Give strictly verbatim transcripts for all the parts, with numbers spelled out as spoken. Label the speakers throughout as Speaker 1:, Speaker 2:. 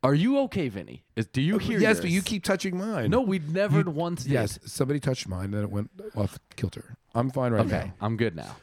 Speaker 1: Are you okay, Vinny? Is, do you hear
Speaker 2: Yes,
Speaker 1: yours?
Speaker 2: but you keep touching mine.
Speaker 1: No, we never
Speaker 2: You-
Speaker 1: once did.
Speaker 2: Yes, somebody touched mine, then it went off kilter. I'm fine right
Speaker 1: Okay,
Speaker 2: now.
Speaker 1: I'm good now.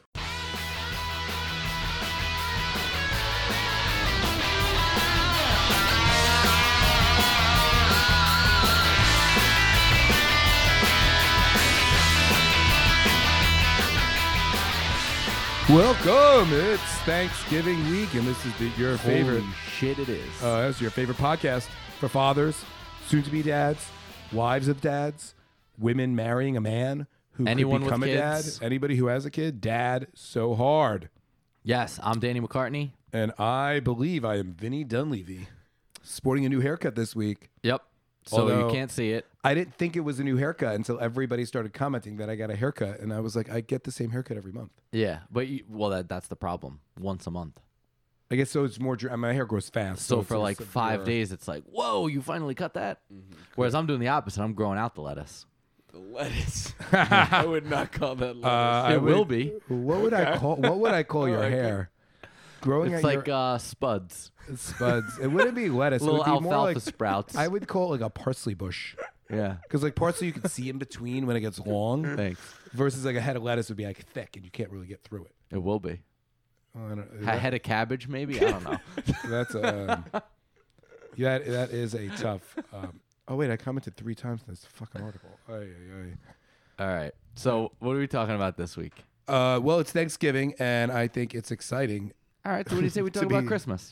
Speaker 2: Welcome. It's Thanksgiving week, and this is the, your favorite.
Speaker 1: Holy shit, it is.
Speaker 2: Uh, this is your favorite podcast for fathers, soon-to-be dads, wives of dads, women marrying a man who
Speaker 1: Anyone
Speaker 2: could
Speaker 1: with
Speaker 2: become a
Speaker 1: kids.
Speaker 2: dad. Anybody who has a kid, dad so hard.
Speaker 1: Yes, I'm Danny McCartney.
Speaker 2: And I believe I am Vinny Dunleavy, sporting a new haircut this week.
Speaker 1: Yep. So
Speaker 2: Although-
Speaker 1: you can't see it.
Speaker 2: I didn't think it was a new haircut until everybody started commenting that I got a haircut, and I was like, I get the same haircut every month.
Speaker 1: Yeah, but you, well, that that's the problem. Once a month.
Speaker 2: I guess so. It's more. dr- My hair grows fast,
Speaker 1: So
Speaker 2: it's
Speaker 1: for
Speaker 2: a
Speaker 1: like
Speaker 2: severe-
Speaker 1: five days, it's like, whoa, you finally cut that. Whereas I'm doing the opposite. I'm growing out the lettuce.
Speaker 3: The lettuce. I would not call that lettuce.
Speaker 2: Uh, I
Speaker 1: it
Speaker 2: would-
Speaker 1: will be.
Speaker 2: What would I call? What would I call your
Speaker 3: Okay.
Speaker 2: hair? Growing
Speaker 1: It's
Speaker 2: out
Speaker 1: like
Speaker 2: your
Speaker 1: uh, spuds,
Speaker 2: spuds. It wouldn't be lettuce. It
Speaker 1: little
Speaker 2: would be
Speaker 1: alfalfa
Speaker 2: more like
Speaker 1: sprouts.
Speaker 2: I would call it like a parsley bush,
Speaker 1: yeah.
Speaker 2: because like parsley you can see in between when it gets long,
Speaker 1: Thanks.
Speaker 2: versus like a head of lettuce would be like thick and you can't really get through it.
Speaker 1: It will be.
Speaker 2: Oh, I don't-
Speaker 1: A
Speaker 2: that-
Speaker 1: head of cabbage, maybe. I don't know.
Speaker 2: That's um, yeah, that is a tough. Um, oh wait, I commented three times in this fucking article. Ay, ay, ay.
Speaker 1: All right. So what are we talking about this week?
Speaker 2: Uh, well, it's Thanksgiving, and I think it's exciting.
Speaker 1: All right. So what do you say we
Speaker 2: To
Speaker 1: talk about
Speaker 2: be-
Speaker 1: Christmas?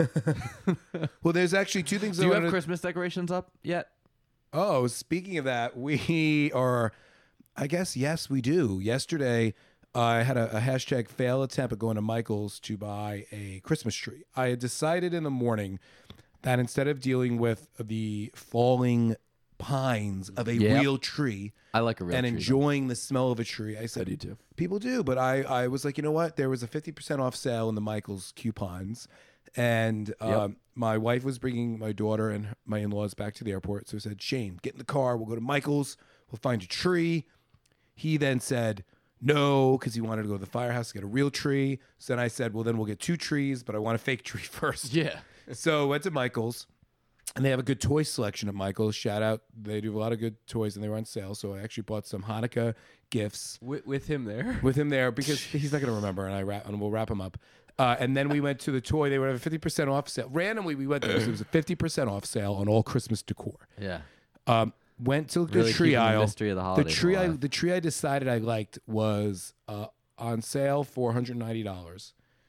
Speaker 2: Well, there's actually two things.
Speaker 1: Do
Speaker 2: I
Speaker 1: you have
Speaker 2: wanted to-
Speaker 1: Christmas decorations up yet?
Speaker 2: Oh, speaking of that, we are, I guess, yes, we do. Yesterday, I had a, a hashtag fail attempt at going to Michael's to buy a Christmas tree. I had decided in the morning that instead of dealing with the falling pines of a
Speaker 1: Yep.
Speaker 2: real tree
Speaker 1: I like a real
Speaker 2: and
Speaker 1: tree, though.
Speaker 2: enjoying the smell of a tree, I said,
Speaker 1: do too.
Speaker 2: people do, but I, I was like, you know what? There was a fifty percent off sale in the Michael's coupons. And um,
Speaker 1: Yep.
Speaker 2: my wife was bringing my daughter and my in-laws back to the airport. So I said, Shane, get in the car. We'll go to Michael's. We'll find a tree. He then said no, because he wanted to go to the firehouse to get a real tree. So then I said, well, then we'll get two trees, but I want a fake tree first.
Speaker 1: Yeah.
Speaker 2: So I went to Michael's. And they have a good toy selection at Michael's. Shout out. They do a lot of good toys, and they were on sale. So I actually bought some Hanukkah gifts
Speaker 3: with, with him there.
Speaker 2: with him there because he's not going to remember, and I wrap, and we'll wrap him up. Uh, and then we went to the toy. They would have a fifty percent off sale. Randomly, we went there. So it was a fifty percent off sale on all Christmas decor.
Speaker 1: Yeah.
Speaker 2: Um, went to the
Speaker 1: Really
Speaker 2: tree
Speaker 1: keeping the
Speaker 2: aisle.
Speaker 1: mystery of the
Speaker 2: the
Speaker 1: holidays
Speaker 2: tree, I,
Speaker 1: alive.
Speaker 2: the tree I decided I liked was uh, on sale for one hundred ninety dollars,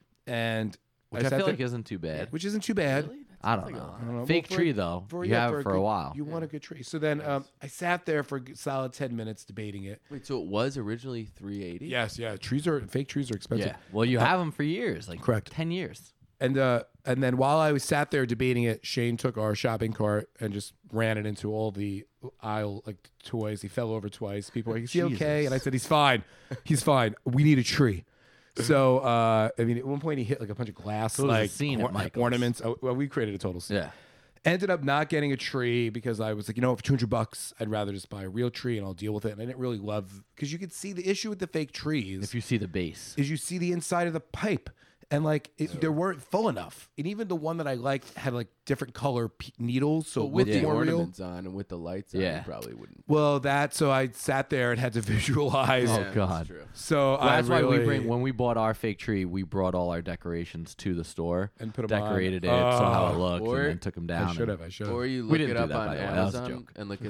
Speaker 2: and
Speaker 1: Which I,
Speaker 2: sat
Speaker 1: feel
Speaker 2: there-
Speaker 1: like isn't too bad.
Speaker 2: which isn't too bad.
Speaker 1: I don't know.
Speaker 2: I don't know.
Speaker 1: Fake
Speaker 2: Well, for-
Speaker 1: tree though.
Speaker 2: For,
Speaker 1: you
Speaker 2: yeah,
Speaker 1: have
Speaker 2: for
Speaker 1: it for a
Speaker 2: good-
Speaker 1: while.
Speaker 2: You want a good tree. So then um, I sat there for a good solid ten minutes debating it.
Speaker 3: Wait, so it was originally three eighty?
Speaker 2: Yes, yeah. Trees are fake. Trees are expensive.
Speaker 1: Yeah. Well, you have them for years, like
Speaker 2: correct.
Speaker 1: ten years.
Speaker 2: And uh, and then while I was sat there debating it, Shane took our shopping cart and just ran it into all the aisle like toys. He fell over twice. People were like, "Is he okay?"
Speaker 1: Jesus.
Speaker 2: And I said, "He's fine. He's fine. We need a tree." So uh, I mean, at one point he hit like a bunch of glass
Speaker 1: So it was a
Speaker 2: like
Speaker 1: scene at Michael's.
Speaker 2: ornaments. Oh, well, we created a total scene.
Speaker 1: Yeah.
Speaker 2: Ended up not getting a tree because I was like, you know, for two hundred bucks, I'd rather just buy a real tree and I'll deal with it. And I didn't really love because you could see the issue with the fake trees
Speaker 1: If you see the base.
Speaker 2: is you see the inside of the pipe. And like it, they weren't full enough, and even the one that I liked had like different color p- needles, so
Speaker 3: But
Speaker 2: it
Speaker 3: with
Speaker 2: looked
Speaker 3: the
Speaker 2: more real.
Speaker 3: ornaments on and with the lights on,
Speaker 1: Yeah.
Speaker 3: you probably wouldn't.
Speaker 2: Well, that so I sat there and had to visualize.
Speaker 1: Oh,
Speaker 3: Yeah, that's
Speaker 1: God.
Speaker 3: true.
Speaker 2: So
Speaker 1: Well,
Speaker 2: I
Speaker 1: that's why we
Speaker 2: really-
Speaker 1: bring when we bought our fake tree, we brought all our decorations to the store
Speaker 2: And put 'em on.
Speaker 1: decorated it, saw how it
Speaker 2: Oh.
Speaker 1: looked,
Speaker 3: Or-
Speaker 1: and then took them down.
Speaker 2: I should
Speaker 1: and-
Speaker 2: have. I should
Speaker 3: Or
Speaker 2: have.
Speaker 3: you
Speaker 1: We
Speaker 3: look
Speaker 1: didn't
Speaker 3: it
Speaker 1: do
Speaker 3: up
Speaker 1: that,
Speaker 3: on
Speaker 1: by the way. That was a
Speaker 3: Amazon
Speaker 1: joke.
Speaker 3: and look at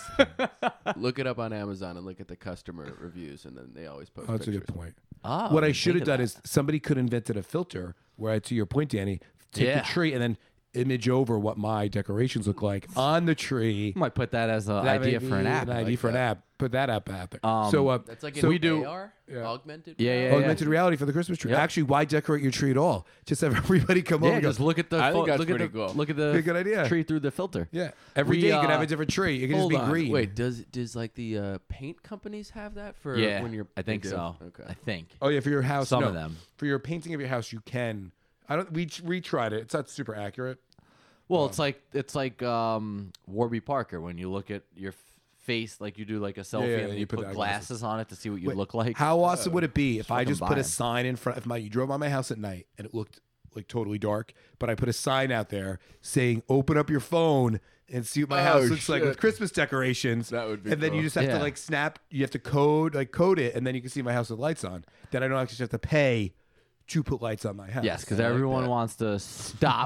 Speaker 3: the look it up on Amazon and look at the customer reviews, and then they always post
Speaker 2: Oh, that's a
Speaker 3: pictures.
Speaker 2: good point.
Speaker 1: Oh,
Speaker 2: what I
Speaker 1: didn't
Speaker 2: should
Speaker 1: think
Speaker 2: have
Speaker 1: of
Speaker 2: done
Speaker 1: that.
Speaker 2: is somebody could have invented a filter where, I, to your point, Danny, take
Speaker 1: Yeah.
Speaker 2: the tree and then image over what my decorations look like on the tree.
Speaker 1: might put that as an
Speaker 2: That
Speaker 1: idea
Speaker 2: may
Speaker 1: for an
Speaker 2: be
Speaker 1: app.
Speaker 2: An idea
Speaker 3: like
Speaker 2: for an
Speaker 3: that.
Speaker 2: app. Put that app out there.
Speaker 1: Um,
Speaker 2: so uh,
Speaker 3: That's like
Speaker 2: so
Speaker 3: an
Speaker 1: we do-
Speaker 3: A R,
Speaker 2: Yeah.
Speaker 3: augmented.
Speaker 1: Yeah,
Speaker 3: reality?
Speaker 1: yeah,
Speaker 2: augmented reality for the Christmas tree.
Speaker 1: Yep.
Speaker 2: Actually, why decorate your tree at all? Just have everybody come over.
Speaker 1: Yeah,
Speaker 2: and go,
Speaker 1: just look at the
Speaker 3: I think
Speaker 1: pho-
Speaker 3: that's
Speaker 1: look at
Speaker 3: pretty
Speaker 1: the
Speaker 3: cool.
Speaker 1: look at
Speaker 2: Yeah,
Speaker 1: the
Speaker 2: good idea.
Speaker 1: tree through the filter.
Speaker 2: Yeah, every
Speaker 1: We,
Speaker 2: day you can have
Speaker 1: uh,
Speaker 2: a different tree. It can just
Speaker 3: Hold
Speaker 2: be
Speaker 3: on.
Speaker 2: green.
Speaker 3: Wait, does does like the uh, paint companies have that for
Speaker 1: Yeah,
Speaker 3: when you're?
Speaker 1: I think
Speaker 3: they do?
Speaker 1: so.
Speaker 3: Okay.
Speaker 1: I think.
Speaker 2: Oh yeah, for your house.
Speaker 1: Some
Speaker 2: no.
Speaker 1: of them.
Speaker 2: For your painting of your house, you can. I don't. We we tried it. It's not super accurate.
Speaker 1: Well, it's like it's like um, Warby Parker when you look at your f- face, like you do like a selfie,
Speaker 2: yeah,
Speaker 1: and then you, put,
Speaker 2: the eyeglasses.
Speaker 1: glasses on it to see what you
Speaker 2: Wait,
Speaker 1: look like.
Speaker 2: How awesome would it be if I
Speaker 1: fucking
Speaker 2: just
Speaker 1: buy
Speaker 2: put a
Speaker 1: 'em.
Speaker 2: sign in front? If my you drove by my house at night and it looked like totally dark, but I put a sign out there saying, "Open up your phone and see what my
Speaker 3: Oh,
Speaker 2: house looks like
Speaker 3: shit.
Speaker 2: with Christmas decorations."
Speaker 3: That would be
Speaker 2: And then you
Speaker 3: cool.
Speaker 2: just have
Speaker 1: Yeah.
Speaker 2: to like snap. You have to code like code it, and then you can see my house with lights on. Then I don't actually have to pay to put lights on my house.
Speaker 1: Yes, because
Speaker 3: I like
Speaker 1: everyone
Speaker 3: that.
Speaker 1: wants to stop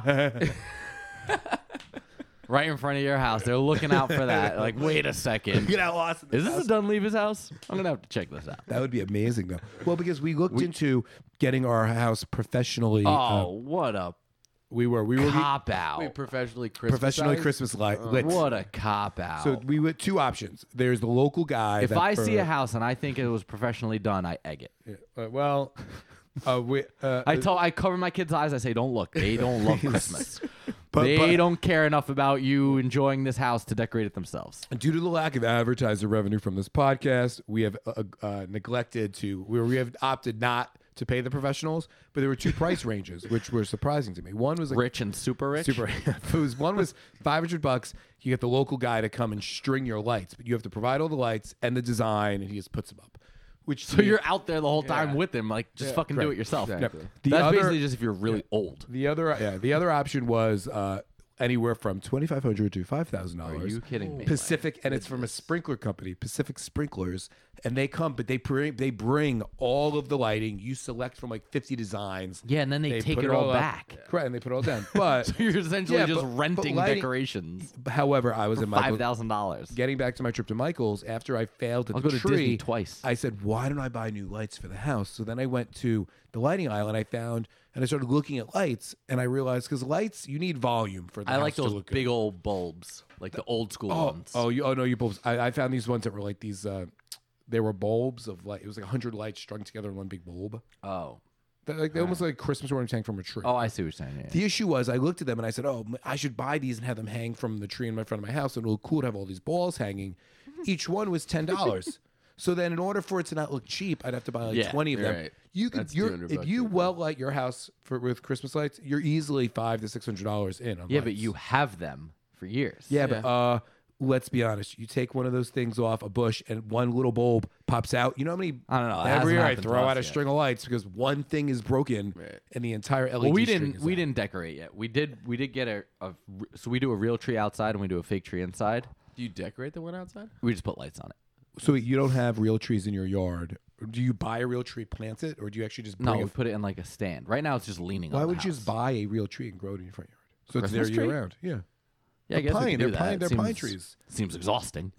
Speaker 1: right in front of your house. They're looking out for that. Like, wait a second.
Speaker 2: Get out, lost. in
Speaker 1: Is this
Speaker 2: house.
Speaker 1: a Dunleavy's house? I'm gonna have to check this out.
Speaker 2: That would be amazing, though. Well, because we looked into getting our house professionally.
Speaker 1: Oh,
Speaker 2: uh,
Speaker 1: what a
Speaker 2: we were we were
Speaker 1: cop out!
Speaker 3: Wait, professionally Christmas.
Speaker 2: professionally Christmas light. lit.
Speaker 1: What a cop out!
Speaker 2: So we went two options. There's the local guy.
Speaker 1: if
Speaker 2: that
Speaker 1: I
Speaker 2: for-
Speaker 1: see a house and I think it was professionally done, I egg it.
Speaker 2: Yeah, uh, well, uh, we, uh,
Speaker 1: I tell I cover my kids' eyes. I say, "Don't look. They don't love Christmas.
Speaker 2: But-
Speaker 1: they
Speaker 2: but-
Speaker 1: don't care enough about you enjoying this house to decorate it themselves."
Speaker 2: due to the lack of advertiser revenue from this podcast, we have uh, uh, neglected to we we have opted not to pay the professionals. But there were two price ranges, which were surprising to me. One was like
Speaker 1: Rich and super rich.
Speaker 2: super. it was one was five hundred bucks. You get the local guy to come and string your lights, but you have to provide all the lights and the design, and he just puts them up. Which
Speaker 1: So you're out there the whole time
Speaker 3: Yeah.
Speaker 1: with them, like just
Speaker 3: Yeah,
Speaker 1: fucking do
Speaker 3: correct.
Speaker 1: it yourself.
Speaker 3: Exactly.
Speaker 2: the
Speaker 1: That's
Speaker 2: other
Speaker 1: basically just if you're really old.
Speaker 2: the other yeah the other option was uh, anywhere from twenty five hundred to five thousand
Speaker 1: Are
Speaker 2: dollars.
Speaker 1: you kidding me?
Speaker 2: Pacific, and it's from a sprinkler company, Pacific Sprinklers, and they come, but they bring they bring all of the lighting. You select from like fifty designs.
Speaker 1: Yeah, and then they, take
Speaker 2: put
Speaker 1: it all
Speaker 2: up.
Speaker 1: back.
Speaker 2: Correct, and they put it all down. But
Speaker 1: So you're essentially
Speaker 2: Yeah,
Speaker 1: just
Speaker 2: but- but
Speaker 1: renting
Speaker 2: lighting-
Speaker 1: decorations
Speaker 2: however, I was
Speaker 1: for
Speaker 2: in
Speaker 1: five
Speaker 2: Michael.
Speaker 1: thousand dollars.
Speaker 2: Getting back to my trip to Michael's, after I failed at
Speaker 1: I'll
Speaker 2: the
Speaker 1: go to
Speaker 2: tree,
Speaker 1: Disney twice.
Speaker 2: I said, "Why don't I buy new lights for the house?" So then I went to the lighting aisle and I found, and I started looking at lights, and I realized because lights, you need volume for the
Speaker 1: I
Speaker 2: house
Speaker 1: like
Speaker 2: to
Speaker 1: those
Speaker 2: look
Speaker 1: big
Speaker 2: good.
Speaker 1: old bulbs, like the old school
Speaker 2: Oh,
Speaker 1: ones.
Speaker 2: oh, you, oh no, you bulbs. I, I found these ones that were like these. Uh, they were bulbs of like it was like a hundred lights strung together in one big bulb.
Speaker 1: oh,
Speaker 2: They're like they almost like Christmas orange hang from a tree.
Speaker 1: oh, I see what you're saying. Yeah.
Speaker 2: The issue was I looked at them and I said, "Oh, m- I should buy these and have them hang from the tree in my front of my house, and it'll look cool to have all these balls hanging." Each one was ten dollars. So then, in order for it to not look cheap, I'd have to buy like
Speaker 1: Yeah,
Speaker 2: twenty of
Speaker 3: you're
Speaker 2: them.
Speaker 3: right.
Speaker 2: You could,
Speaker 3: That's
Speaker 2: you're,
Speaker 3: two hundred
Speaker 2: if
Speaker 3: bucks
Speaker 2: you
Speaker 3: right there.
Speaker 2: well light your house for with Christmas lights, you're easily five to six hundred dollars in. On
Speaker 1: yeah, but
Speaker 2: lights.
Speaker 1: you have them for years.
Speaker 2: Yeah, but uh, let's be honest. You take one of those things off a bush, and one little bulb pops out. You know how many?
Speaker 1: I don't know. It
Speaker 2: Every
Speaker 1: hasn't
Speaker 2: year I
Speaker 1: happened to
Speaker 2: throw
Speaker 1: us
Speaker 2: out a
Speaker 1: yet.
Speaker 2: string of lights because one thing is broken,
Speaker 3: Right.
Speaker 2: and the entire L E D
Speaker 1: Well, we
Speaker 2: string
Speaker 1: didn't.
Speaker 2: is
Speaker 1: We
Speaker 2: out.
Speaker 1: didn't decorate yet. We did. We did get a, a. So we do a real tree outside and we do a fake tree inside.
Speaker 3: Do you decorate the one outside?
Speaker 1: We just put lights on it.
Speaker 2: So you don't have real trees in your yard. Do you buy a real tree, plant it, or do you actually just
Speaker 1: No,
Speaker 2: bring
Speaker 1: we
Speaker 2: it?
Speaker 1: put it in like a stand. Right now, it's just leaning.
Speaker 2: Why
Speaker 1: on
Speaker 2: would
Speaker 1: the
Speaker 2: you just
Speaker 1: house.
Speaker 2: buy a real tree and grow it in your front yard? So it's
Speaker 1: Christmas
Speaker 2: there
Speaker 1: tree?
Speaker 2: year round. Yeah.
Speaker 1: Yeah, I
Speaker 2: A
Speaker 1: guess we
Speaker 2: pine,
Speaker 1: could
Speaker 2: they're
Speaker 1: do that.
Speaker 2: pine-
Speaker 1: It
Speaker 2: they're pine
Speaker 1: seems-
Speaker 2: trees.
Speaker 1: Seems exhausting.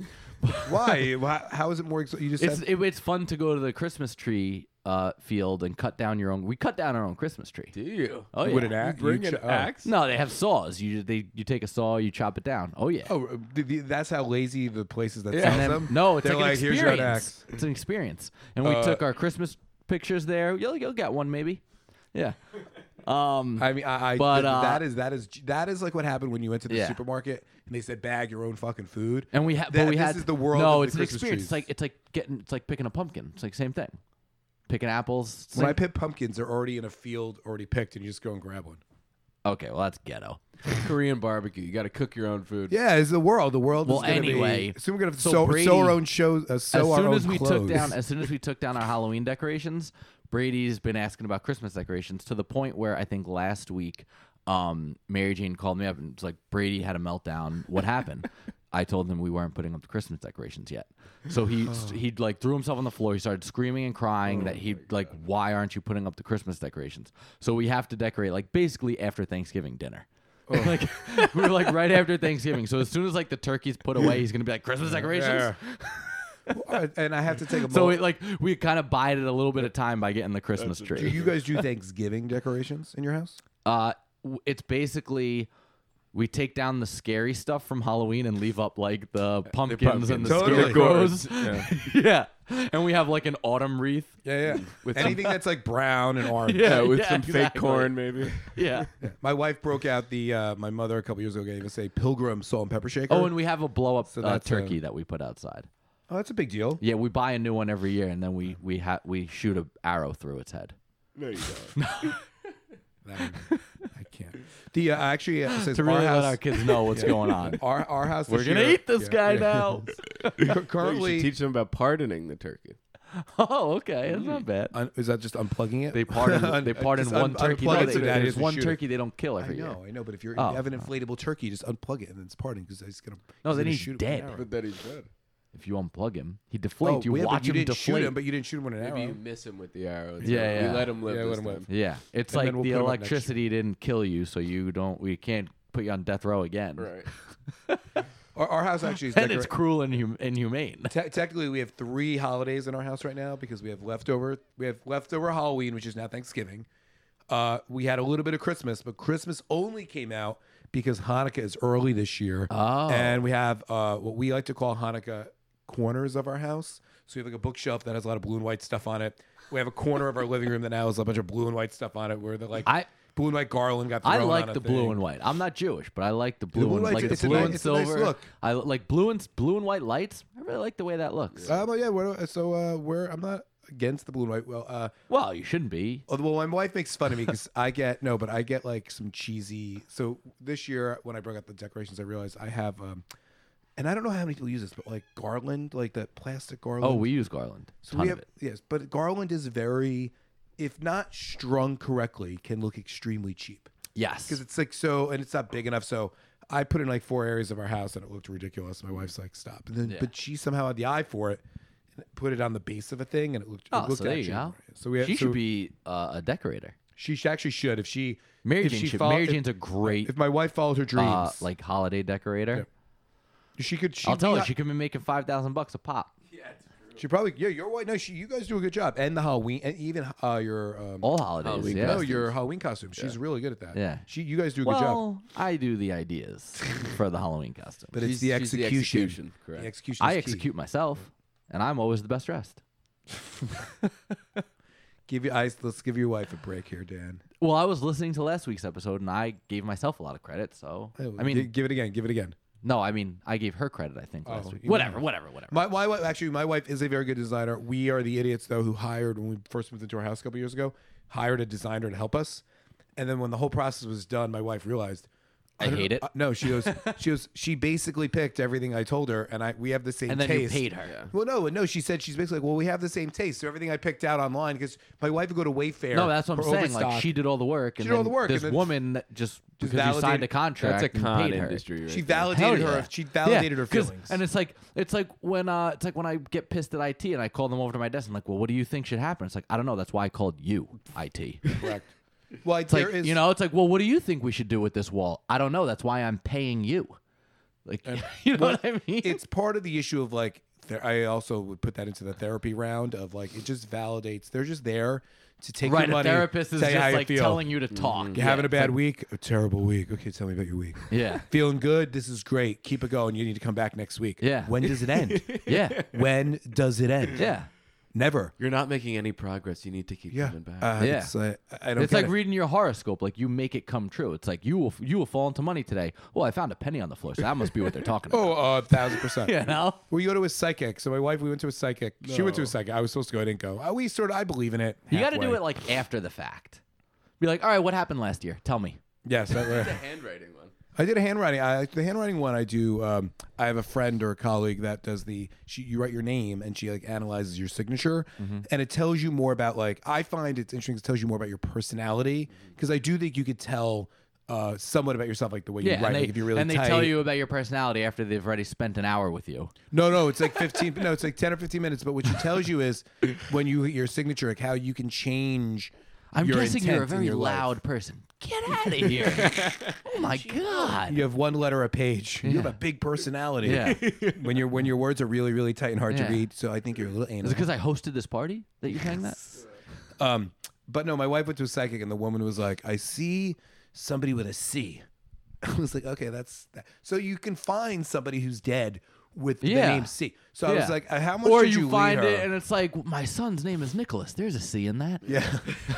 Speaker 2: Why? Why- How is it more? Ex- you just
Speaker 1: It's
Speaker 2: have,
Speaker 1: it, it's fun to go to the Christmas tree uh, field and cut down your own. We cut down our own Christmas tree.
Speaker 3: Do you?
Speaker 1: Oh yeah.
Speaker 2: with an axe.
Speaker 3: Bring
Speaker 2: you
Speaker 3: an
Speaker 2: ch- oh.
Speaker 3: axe?
Speaker 1: No, they have saws. You they you take a saw, you chop it down. Oh yeah.
Speaker 2: Oh, uh, the- the- that's how lazy the places that
Speaker 3: Yeah.
Speaker 2: sell
Speaker 1: And then-
Speaker 2: them.
Speaker 1: no, it's
Speaker 2: They're
Speaker 1: like, an
Speaker 2: like, "Here's your
Speaker 1: experience.
Speaker 2: axe."
Speaker 1: It's an experience. And we
Speaker 2: Uh,
Speaker 1: took our Christmas pictures there. You'll you'll get one maybe. Yeah. Um.
Speaker 2: I mean, I, I
Speaker 1: But,
Speaker 2: th-
Speaker 1: uh,
Speaker 2: that is that is that is like what happened when you went to the
Speaker 1: Yeah.
Speaker 2: supermarket and they said bag your own fucking food.
Speaker 1: and we had,
Speaker 2: That-
Speaker 1: but we
Speaker 2: this
Speaker 1: had
Speaker 2: is the world
Speaker 1: No,
Speaker 2: of the
Speaker 1: it's an
Speaker 2: Christmas
Speaker 1: experience.
Speaker 2: trees.
Speaker 1: It's like it's like getting it's like picking a pumpkin. It's like same thing. Picking apples.
Speaker 2: When I
Speaker 1: same-
Speaker 2: pick pumpkins, they're already in a field, already picked, and you just go and grab one.
Speaker 1: okay, well that's ghetto.
Speaker 3: Korean barbecue. You got to cook your own food.
Speaker 2: Yeah, it's the world. The world.
Speaker 1: Well,
Speaker 2: is gonna
Speaker 1: anyway,
Speaker 2: be, soon we're gonna have to
Speaker 1: so
Speaker 2: sew,
Speaker 1: Brady-
Speaker 2: sew our own shows. Uh, sew
Speaker 1: as
Speaker 2: our
Speaker 1: soon
Speaker 2: own
Speaker 1: as we
Speaker 2: clothes.
Speaker 1: took down as soon as we took down our Halloween decorations, Brady's been asking about Christmas decorations to the point where I think last week um, Mary Jane called me up and was like, Brady had a meltdown. What happened? I told him we weren't putting up the Christmas decorations yet. So he he like threw himself on the floor. He started screaming and crying that he like, why aren't you putting up the Christmas decorations? So we have to decorate like basically after Thanksgiving dinner. like we were like right after Thanksgiving. So as soon as like the turkey's put away, he's gonna be like, Christmas decorations.
Speaker 2: Yeah. Well, and I have to take a.
Speaker 1: So
Speaker 2: mo-
Speaker 1: it, like we kind of bided a little bit of time by getting the Christmas
Speaker 2: do
Speaker 1: tree.
Speaker 2: you guys do Thanksgiving decorations in your house?
Speaker 1: Uh, w- it's basically we take down the scary stuff from Halloween and leave up like the pumpkins, and the
Speaker 2: Totally.
Speaker 1: scarecrows.
Speaker 2: Yeah.
Speaker 1: yeah, and we have like an autumn wreath.
Speaker 2: Yeah, yeah.
Speaker 3: With
Speaker 2: Anything that's like brown and orange.
Speaker 3: Yeah, with
Speaker 1: yeah,
Speaker 3: some
Speaker 1: exactly.
Speaker 3: fake corn, maybe.
Speaker 1: Yeah.
Speaker 2: My wife broke out the. Uh, my mother a couple years ago gave us a Pilgrim salt and pepper shaker.
Speaker 1: Oh, and we have a blow up
Speaker 2: So
Speaker 1: uh,
Speaker 2: that's, uh,
Speaker 1: turkey that we put outside.
Speaker 2: oh, that's a big deal.
Speaker 1: Yeah, we buy a new one every year, and then we we ha- we shoot an arrow through its head
Speaker 3: No, you don't.
Speaker 2: That- I can't. The uh, actually uh, says
Speaker 1: to really
Speaker 2: our
Speaker 1: let
Speaker 2: house.
Speaker 1: our kids know what's going on.
Speaker 2: our our house.
Speaker 1: We're
Speaker 2: this
Speaker 1: gonna
Speaker 2: year-
Speaker 1: eat this
Speaker 2: yeah,
Speaker 1: guy
Speaker 2: yeah.
Speaker 1: now.
Speaker 2: Cur-
Speaker 3: No, you
Speaker 2: Currently,
Speaker 3: should teach them about pardoning the turkey.
Speaker 1: Oh, okay, that's not bad.
Speaker 2: Un- is that just unplugging it?
Speaker 1: They pardon. They pardon
Speaker 2: Just
Speaker 1: one
Speaker 2: un-
Speaker 1: turkey.
Speaker 2: unplug
Speaker 1: No,
Speaker 2: it
Speaker 1: they-
Speaker 2: so Daddy
Speaker 1: there's
Speaker 2: doesn't
Speaker 1: one
Speaker 2: shoot it.
Speaker 1: turkey they don't kill
Speaker 2: I
Speaker 1: every year.
Speaker 2: know, I know, but if you're
Speaker 1: Oh,
Speaker 2: you have an
Speaker 1: oh.
Speaker 2: inflatable turkey, just unplug it and then it's parting because he's gonna.
Speaker 1: No,
Speaker 2: he's
Speaker 1: then
Speaker 2: gonna
Speaker 1: he's
Speaker 2: shoot it with an
Speaker 1: dead.
Speaker 2: arrow.
Speaker 3: But then he's dead.
Speaker 1: If you unplug him, he deflates.
Speaker 2: Oh,
Speaker 1: you
Speaker 2: yeah, but
Speaker 1: watch
Speaker 2: you
Speaker 1: him
Speaker 2: didn't
Speaker 1: deflate.
Speaker 2: shoot him, but you didn't shoot him with an
Speaker 3: Maybe
Speaker 2: arrow.
Speaker 3: you miss him with the arrow.
Speaker 1: Yeah, yeah.
Speaker 3: We let him live.
Speaker 2: Yeah,
Speaker 3: this
Speaker 2: let him
Speaker 3: time.
Speaker 2: live.
Speaker 1: Yeah, it's
Speaker 2: And
Speaker 1: like
Speaker 2: then we'll
Speaker 1: the
Speaker 2: put him up next
Speaker 1: electricity didn't kill you, so you don't. We can't put you on death row again.
Speaker 3: Right.
Speaker 2: Our, our house actually is
Speaker 1: And
Speaker 2: decora-
Speaker 1: it's cruel and hum- inhumane.
Speaker 2: Te- technically, we have three holidays in our house right now because we have leftover. We have leftover Halloween, which is now Thanksgiving. Uh, we had a little bit of Christmas, but Christmas only came out because Hanukkah is early this year.
Speaker 1: Oh.
Speaker 2: And we have uh, what we like to call Hanukkah corners of our house. So we have like a bookshelf that has a lot of blue and white stuff on it. We have a corner of our living room that now has a bunch of blue and white stuff on it, where the like
Speaker 1: I
Speaker 2: blue and white garland got thrown
Speaker 1: I
Speaker 2: on
Speaker 1: like
Speaker 2: a
Speaker 1: the blue
Speaker 2: thing.
Speaker 1: and white. I'm not Jewish, but I like the blue
Speaker 2: blue
Speaker 1: and
Speaker 2: and
Speaker 1: like
Speaker 2: white,
Speaker 1: the
Speaker 2: it's a
Speaker 1: blue
Speaker 2: nice-
Speaker 1: and
Speaker 2: it's a nice
Speaker 1: silver.
Speaker 2: look.
Speaker 1: I like blue and blue and white lights. I really like the way that looks.
Speaker 2: Um, yeah, what, so uh, we're I'm not against the blue and white. Well, uh,
Speaker 1: Well, you shouldn't be.
Speaker 2: oh, well, my wife makes fun of me because I get no, but I get like some cheesy. So this year, when I brought out the decorations, I realized I have, um, and I don't know how many people use this, but like garland, like that plastic garland.
Speaker 1: Oh, we use garland.
Speaker 2: so
Speaker 1: Ton
Speaker 2: we
Speaker 1: of
Speaker 2: have
Speaker 1: it.
Speaker 2: yes, but garland is very, if not strung correctly, can look extremely cheap
Speaker 1: Yes.
Speaker 2: because it's like so, and it's not big enough. So I put in like four areas of our house, and it looked ridiculous. My wife's like, "Stop!" And then,
Speaker 1: Yeah.
Speaker 2: but she somehow had the eye for it. And put it on the base of a thing, and it looked.
Speaker 1: Oh,
Speaker 2: it looked
Speaker 1: so there you
Speaker 2: actually
Speaker 1: go.
Speaker 2: right. So we have,
Speaker 1: she
Speaker 2: so
Speaker 1: should be uh, a decorator.
Speaker 2: She sh- actually should if she.
Speaker 1: Mary
Speaker 2: if
Speaker 1: Jane
Speaker 2: she
Speaker 1: should.
Speaker 2: fol-
Speaker 1: Mary
Speaker 2: if-
Speaker 1: Jane's a great
Speaker 2: If my wife followed her dreams,
Speaker 1: uh, like holiday decorator.
Speaker 2: she could. She'd
Speaker 1: I'll tell
Speaker 2: be
Speaker 1: her
Speaker 2: hi-
Speaker 1: she could be making five thousand bucks a pop.
Speaker 2: She probably. Yeah, you're white. No, she. You guys do a good job, and the Halloween, and even uh, your. Um,
Speaker 1: All holidays.
Speaker 3: Halloween
Speaker 1: yeah.
Speaker 2: no, your Halloween costume. She's really good at that.
Speaker 1: Yeah.
Speaker 2: She. You guys do a good job,
Speaker 1: well, I do the ideas for the Halloween costume.
Speaker 2: but it's
Speaker 3: She's-
Speaker 2: the
Speaker 3: she's the
Speaker 2: execution.
Speaker 3: execution, correct.
Speaker 2: The execution.
Speaker 1: I
Speaker 2: is key.
Speaker 1: execute myself, and I'm always the best dressed.
Speaker 2: Give you ice. Let's give your wife a break here, Dan.
Speaker 1: Well, I was listening to last week's episode, and I gave myself a lot of credit. So
Speaker 2: Oh,
Speaker 1: I mean,
Speaker 2: gi- give it again. Give it again.
Speaker 1: no, I mean, I gave her credit. I think last
Speaker 2: Oh,
Speaker 1: week.
Speaker 2: you
Speaker 1: Whatever,
Speaker 2: know.
Speaker 1: whatever, whatever.
Speaker 2: My, my wife, actually, my wife is a very good designer. We are the idiots though who hired when we first moved into our house a couple years ago. Hired a designer to help us, and then when the whole process was done, my wife realized.
Speaker 1: I
Speaker 2: don't
Speaker 1: hate
Speaker 2: know-
Speaker 1: it.
Speaker 2: uh, no, she goes. She goes. She basically picked everything I told her, and I we have the same
Speaker 1: and then
Speaker 2: taste.
Speaker 1: you paid her.
Speaker 3: Yeah.
Speaker 2: Well, no, no. She said she's basically like, well, we have the same taste. So everything I picked out online, because my wife would go to Wayfair.
Speaker 1: No, that's what I'm
Speaker 2: for
Speaker 1: saying. Like
Speaker 2: Overstock.
Speaker 1: she did all the work, and
Speaker 2: did all
Speaker 1: then
Speaker 2: the work,
Speaker 1: This
Speaker 2: and then
Speaker 1: woman that just because you
Speaker 2: validated-
Speaker 1: signed a contract,
Speaker 3: That's a
Speaker 1: and
Speaker 3: con
Speaker 1: paid her.
Speaker 3: industry. Right
Speaker 2: She
Speaker 3: there.
Speaker 2: validated
Speaker 1: Hell
Speaker 2: her.
Speaker 1: yeah.
Speaker 2: She validated
Speaker 1: Yeah,
Speaker 2: her
Speaker 1: 'cause-
Speaker 2: feelings.
Speaker 1: And it's like it's like when uh it's like when I get pissed at I T and I call them over to my desk. I'm like, well, what do you think should happen? It's like I don't know. That's why I called you, I T.
Speaker 2: Correct. Well,
Speaker 1: It's
Speaker 2: there
Speaker 1: like
Speaker 2: is,
Speaker 1: you know, it's like, well, what do you think we should do with this wall? I don't know. That's why I'm paying you. Like, you know
Speaker 2: well,
Speaker 1: what I mean?
Speaker 2: it's part of the issue of like. Th- I also would put that into the therapy round of like it just validates. They're just there to take
Speaker 1: right.
Speaker 2: your
Speaker 1: A
Speaker 2: money.
Speaker 1: therapist is
Speaker 2: tell you
Speaker 1: just
Speaker 2: how you
Speaker 1: like
Speaker 2: feel.
Speaker 1: telling you to talk.
Speaker 2: You're
Speaker 1: Yeah,
Speaker 2: having a
Speaker 1: it's
Speaker 2: bad
Speaker 1: like-
Speaker 2: week, a terrible week. Okay, tell me about your week.
Speaker 1: Yeah.
Speaker 2: Feeling good. This is great. Keep it going. You need to come back next week.
Speaker 1: Yeah.
Speaker 2: When does it end?
Speaker 1: Yeah.
Speaker 2: When does it end?
Speaker 1: Yeah.
Speaker 2: Never.
Speaker 3: You're not making any progress. You need to keep
Speaker 2: Yeah.
Speaker 3: coming back.
Speaker 2: Uh,
Speaker 1: Yeah.
Speaker 2: It's, uh, I don't
Speaker 1: It's
Speaker 2: get
Speaker 1: like
Speaker 2: it.
Speaker 1: reading your horoscope. Like you make it come true. It's like you will you will fall into money today. Well, I found a penny on the floor, so that must be what they're talking about.
Speaker 2: Oh, a thousand percent.
Speaker 1: You know?
Speaker 2: We go to a psychic. So my wife, we went to a psychic. She went to a psychic. I was supposed to go. I didn't go. Uh, we sort of, I believe in it.
Speaker 1: You got to do
Speaker 2: halfway.
Speaker 1: it like after the fact. Be like, all right, what happened last year? Tell me.
Speaker 2: Yes. That,
Speaker 3: The handwriting one.
Speaker 2: I did a handwriting. I, the handwriting one I do. Um, I have a friend or a colleague that does the. She, you write your name and she like analyzes your signature,
Speaker 1: Mm-hmm.
Speaker 2: and it tells you more about like. I find it's interesting. It tells you more about your personality because I do think you could tell uh, somewhat about yourself, like the way
Speaker 1: Yeah,
Speaker 2: you write.
Speaker 1: and they,
Speaker 2: like if you're really
Speaker 1: and they
Speaker 2: tight.
Speaker 1: tell you about your personality after they've already spent an hour with you.
Speaker 2: No, no, it's like fifteen. No, it's like ten or fifteen minutes. But what she tells you is when you hit your signature, like how you can change.
Speaker 1: I'm
Speaker 2: your
Speaker 1: guessing you're a
Speaker 2: intent in
Speaker 1: very
Speaker 2: your life.
Speaker 1: loud person. Get out of here. Oh my God.
Speaker 2: You have one letter a page. You have
Speaker 1: Yeah.
Speaker 2: a big personality.
Speaker 1: Yeah.
Speaker 2: when your when your words are really really tight and hard
Speaker 1: Yeah.
Speaker 2: to read. So I think you're a little
Speaker 1: Is
Speaker 2: anal.
Speaker 1: it because I hosted this party that you're saying that?
Speaker 2: Um, but no, my wife went to a psychic and the woman was like, "I see somebody with a C." I was like, "Okay, that's that." So you can find somebody who's dead with the
Speaker 1: Yeah.
Speaker 2: name C. So I was
Speaker 1: Yeah.
Speaker 2: like, uh, "How much
Speaker 1: Or
Speaker 2: did
Speaker 1: you,
Speaker 2: you
Speaker 1: find
Speaker 2: lead
Speaker 1: it
Speaker 2: her?
Speaker 1: and it's like, my son's name is Nicholas. There's a C in that.
Speaker 2: Yeah.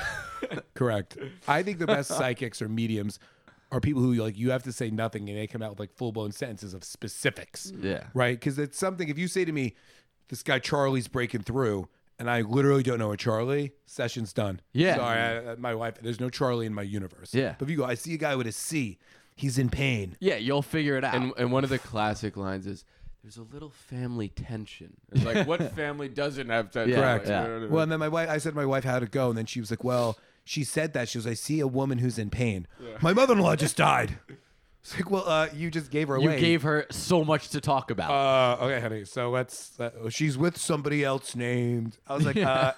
Speaker 2: Correct. I think the best psychics or mediums are people who like you have to say nothing and they come out with like full blown sentences of specifics.
Speaker 1: Yeah.
Speaker 2: Right? Because it's something if you say to me, this guy Charlie's breaking through, and I literally don't know a Charlie, session's done.
Speaker 1: Yeah.
Speaker 2: Sorry, I, my wife, there's no Charlie in my universe.
Speaker 1: Yeah.
Speaker 2: But if you go, I see a guy with a C, he's in pain.
Speaker 1: Yeah, you'll figure it out.
Speaker 3: And and one of the classic lines is, there's a little family tension. It's like, what family doesn't have tension?
Speaker 1: Yeah,
Speaker 2: Correct.
Speaker 3: Like,
Speaker 1: yeah.
Speaker 3: I don't know.
Speaker 2: Well, and then my wife, I said to my wife how to go, and then she was like, well, she said that. She was, I see a woman who's in pain. My mother-in-law just died. It's like, well, uh, you just gave her
Speaker 1: You
Speaker 2: away.
Speaker 1: gave her so much to talk about.
Speaker 2: Uh, okay, honey. So let's. Uh, she's with somebody else named. I was like, uh,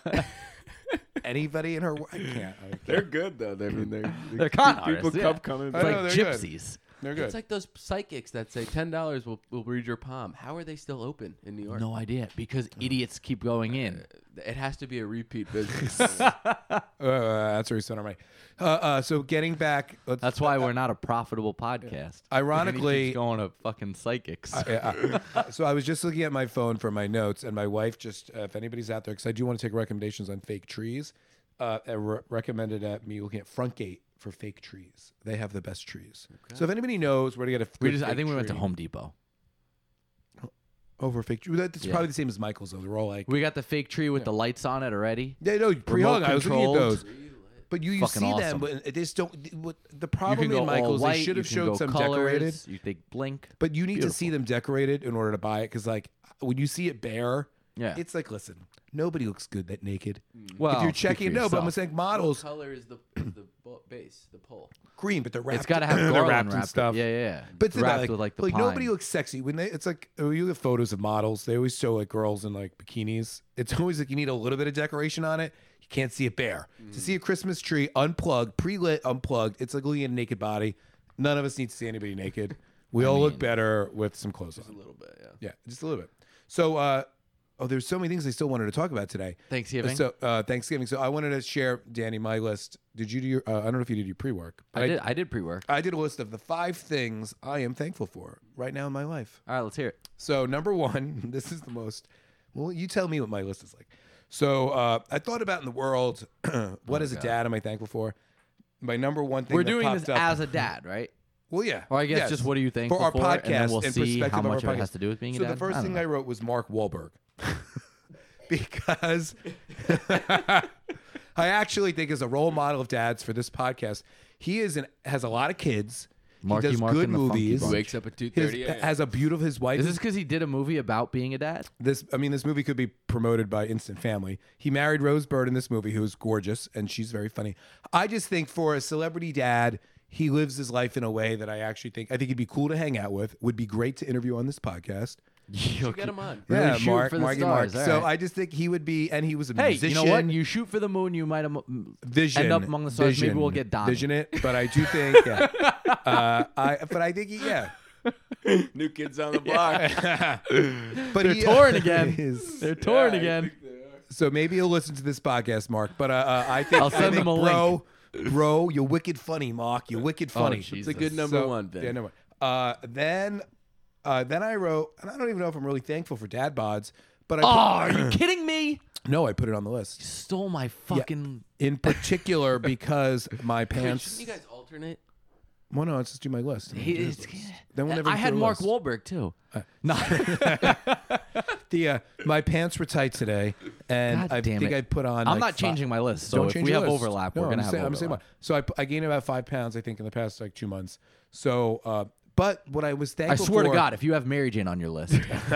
Speaker 2: anybody in her? I can't. I can't.
Speaker 3: They're good though. I mean, they're,
Speaker 1: They're con
Speaker 3: people
Speaker 1: artists,
Speaker 3: come
Speaker 1: yeah.
Speaker 3: coming.
Speaker 2: I
Speaker 1: It's
Speaker 3: back.
Speaker 2: know,
Speaker 1: like
Speaker 2: they're good.
Speaker 1: gypsies.
Speaker 2: They're good.
Speaker 3: It's like those psychics that say ten dollars will will read your palm. How are they still open in New York?
Speaker 1: No idea because idiots keep going in.
Speaker 3: It has to be a repeat business.
Speaker 2: uh, that's where we spent our money. Uh, uh, so getting back. Let's,
Speaker 1: That's why we're not a profitable podcast.
Speaker 2: Ironically-
Speaker 1: And he keeps going to fucking psychics.
Speaker 2: I- I- so I was just looking at my phone for my notes, and my wife just, uh, if anybody's out there, because I do want to take recommendations on fake trees, uh, uh, re- recommended at me looking at Frontgate for fake trees. They have the best trees. So if anybody knows where to get a,
Speaker 1: we
Speaker 2: good
Speaker 1: just, I
Speaker 2: fake
Speaker 1: think we went to
Speaker 2: tree-
Speaker 1: Home Depot.
Speaker 2: over fake tree. That's
Speaker 1: Yeah.
Speaker 2: probably the same as Michael's though. They're all like,
Speaker 1: We got the fake tree with the lights on it already.
Speaker 2: yeah, no, pre-hung. I was looking at
Speaker 1: controlled.
Speaker 2: those. But you, you
Speaker 1: Fucking
Speaker 2: see
Speaker 1: awesome.
Speaker 2: them, but they just don't. What, the
Speaker 1: You
Speaker 2: problem
Speaker 1: can go
Speaker 2: in Michael's,
Speaker 1: all white.
Speaker 2: they should have
Speaker 1: you can
Speaker 2: showed
Speaker 1: go
Speaker 2: some
Speaker 1: colors,
Speaker 2: decorated.
Speaker 1: You think blink.
Speaker 2: But you need to
Speaker 1: Beautiful.
Speaker 2: see them decorated in order to buy it, because like when you see it bare,
Speaker 1: Yeah.
Speaker 2: it's like, listen, nobody looks good that naked.
Speaker 1: Well,
Speaker 2: if you're
Speaker 1: speak
Speaker 2: checking,
Speaker 1: for
Speaker 2: no, but I'm
Speaker 1: yourself.
Speaker 2: saying
Speaker 3: What
Speaker 2: models
Speaker 3: color is the is the bo- base, the pole?
Speaker 2: green, but they're wrapped.
Speaker 1: It's got to have
Speaker 2: they're
Speaker 1: garland
Speaker 2: wrapped and
Speaker 1: wrapped
Speaker 2: stuff.
Speaker 1: Yeah, yeah, yeah.
Speaker 2: But it's
Speaker 1: wrapped
Speaker 2: like,
Speaker 1: with like the
Speaker 2: like
Speaker 1: pine.
Speaker 2: nobody looks sexy when they. It's like when you get photos of models, they always show like girls in like bikinis. It's always like you need a little bit of decoration on it. You can't see it bare. To see a Christmas tree unplugged, pre-lit, unplugged, it's like looking at a naked body. None of us need to see anybody naked. We
Speaker 1: I
Speaker 2: all look
Speaker 1: mean-
Speaker 2: better with some clothes
Speaker 3: A
Speaker 2: on.
Speaker 3: little bit, yeah.
Speaker 2: Yeah, just a little bit. So, uh, oh, there's so many things I still wanted to talk about today.
Speaker 1: Thanksgiving.
Speaker 2: So, uh, Thanksgiving. So, I wanted to share, Danny, my list. Did you do your? Uh, I don't know if you did your pre-work. but
Speaker 1: I did. I did pre-work.
Speaker 2: I did a list of the five things I am thankful for right now in my life.
Speaker 1: All right, let's hear it.
Speaker 2: So, number one, this is the most. Well, you tell me what my list is like. So, uh, I thought about in the world, what as a
Speaker 1: God.
Speaker 2: dad am I thankful for? My number one thing.
Speaker 1: We're
Speaker 2: that
Speaker 1: doing
Speaker 2: popped
Speaker 1: this
Speaker 2: up,
Speaker 1: as a dad, right?
Speaker 2: Well, yeah.
Speaker 1: Or I guess
Speaker 2: yes.
Speaker 1: just what are you thankful
Speaker 2: for our
Speaker 1: for,
Speaker 2: podcast
Speaker 1: and then we'll
Speaker 2: in
Speaker 1: see
Speaker 2: perspective
Speaker 1: how
Speaker 2: of our
Speaker 1: much of it
Speaker 2: podcast.
Speaker 1: has to do with being a
Speaker 2: So
Speaker 1: dad.
Speaker 2: the first
Speaker 1: I
Speaker 2: thing
Speaker 1: don't
Speaker 2: I
Speaker 1: know.
Speaker 2: wrote was Mark Wahlberg. Because I actually think as a role model of dads for this podcast, he is an has a lot of kids.
Speaker 1: Marky
Speaker 2: he does
Speaker 1: Mark
Speaker 2: good
Speaker 1: and the Funky
Speaker 2: movies.
Speaker 1: Bunch.
Speaker 3: Wakes up at two
Speaker 2: His,
Speaker 3: thirty.
Speaker 2: has a beautiful his wife.
Speaker 1: Is
Speaker 2: Is
Speaker 1: this because he did a movie about being a dad?
Speaker 2: this I mean this movie could be promoted by Instant Family. He married Rose Byrne in this movie, who is gorgeous, and she's very funny. I just think for a celebrity dad, he lives his life in a way that I actually think I think he'd be cool to hang out with. Would be great to interview on this podcast.
Speaker 3: You get him on.
Speaker 1: Really
Speaker 2: yeah,
Speaker 1: shoot
Speaker 2: Mark,
Speaker 1: for the
Speaker 2: Marky
Speaker 1: stars,
Speaker 2: Mark.
Speaker 1: all
Speaker 2: So
Speaker 1: right.
Speaker 2: I just think he would be, and he was a
Speaker 1: Hey,
Speaker 2: musician.
Speaker 1: you know what? You shoot for the moon, you might am-
Speaker 2: Vision,
Speaker 1: end up among the stars.
Speaker 2: Vision,
Speaker 1: Maybe we'll get Donnie.
Speaker 2: Vision it, but I do think, yeah. uh, I, but I think, he, yeah.
Speaker 3: New kids on the block.
Speaker 2: But
Speaker 1: They're
Speaker 2: he,
Speaker 1: touring again.
Speaker 2: is-
Speaker 1: They're touring
Speaker 3: Yeah, I
Speaker 1: again.
Speaker 3: think they are.
Speaker 2: so maybe he'll listen to this podcast, Mark. But uh, uh, I think
Speaker 1: I'll send
Speaker 2: I think,
Speaker 1: him a
Speaker 2: bro, bro, you're wicked funny, Mark. You're wicked funny.
Speaker 1: Jesus.
Speaker 3: It's a good number
Speaker 2: So-
Speaker 3: one, Vin.
Speaker 2: Yeah, number. Uh, then, uh, then I wrote, and I don't even know if I'm really thankful for dad bods, but I
Speaker 1: Oh,
Speaker 2: put,
Speaker 1: are you kidding me?
Speaker 2: no, I put it on the list.
Speaker 1: Stole my fucking.
Speaker 2: In particular, because my
Speaker 3: Wait,
Speaker 2: pants.
Speaker 3: shouldn't you guys alternate?
Speaker 2: Well, no, let's just do my list.
Speaker 1: He- it's-
Speaker 2: Then we'll never
Speaker 1: I
Speaker 2: get
Speaker 1: had
Speaker 2: through a
Speaker 1: Mark
Speaker 2: list.
Speaker 1: Wahlberg too. no,
Speaker 2: The uh, my pants were tight today, and
Speaker 1: God
Speaker 2: I
Speaker 1: damn
Speaker 2: think
Speaker 1: it.
Speaker 2: I put on.
Speaker 1: I'm
Speaker 2: like
Speaker 1: not
Speaker 2: fi-
Speaker 1: changing my list. So
Speaker 2: Don't
Speaker 1: if
Speaker 2: change
Speaker 1: we
Speaker 2: your
Speaker 1: have
Speaker 2: list.
Speaker 1: overlap,
Speaker 2: No,
Speaker 1: we're gonna
Speaker 2: I'm
Speaker 1: have
Speaker 2: saying, I'm
Speaker 1: overlap.
Speaker 2: saying what- So I, pu- I gained about five pounds, I think, in the past like two months. So, uh, but what I was
Speaker 1: I
Speaker 2: thankful
Speaker 1: swear
Speaker 2: for,
Speaker 1: to God, if you have Mary Jane on your list,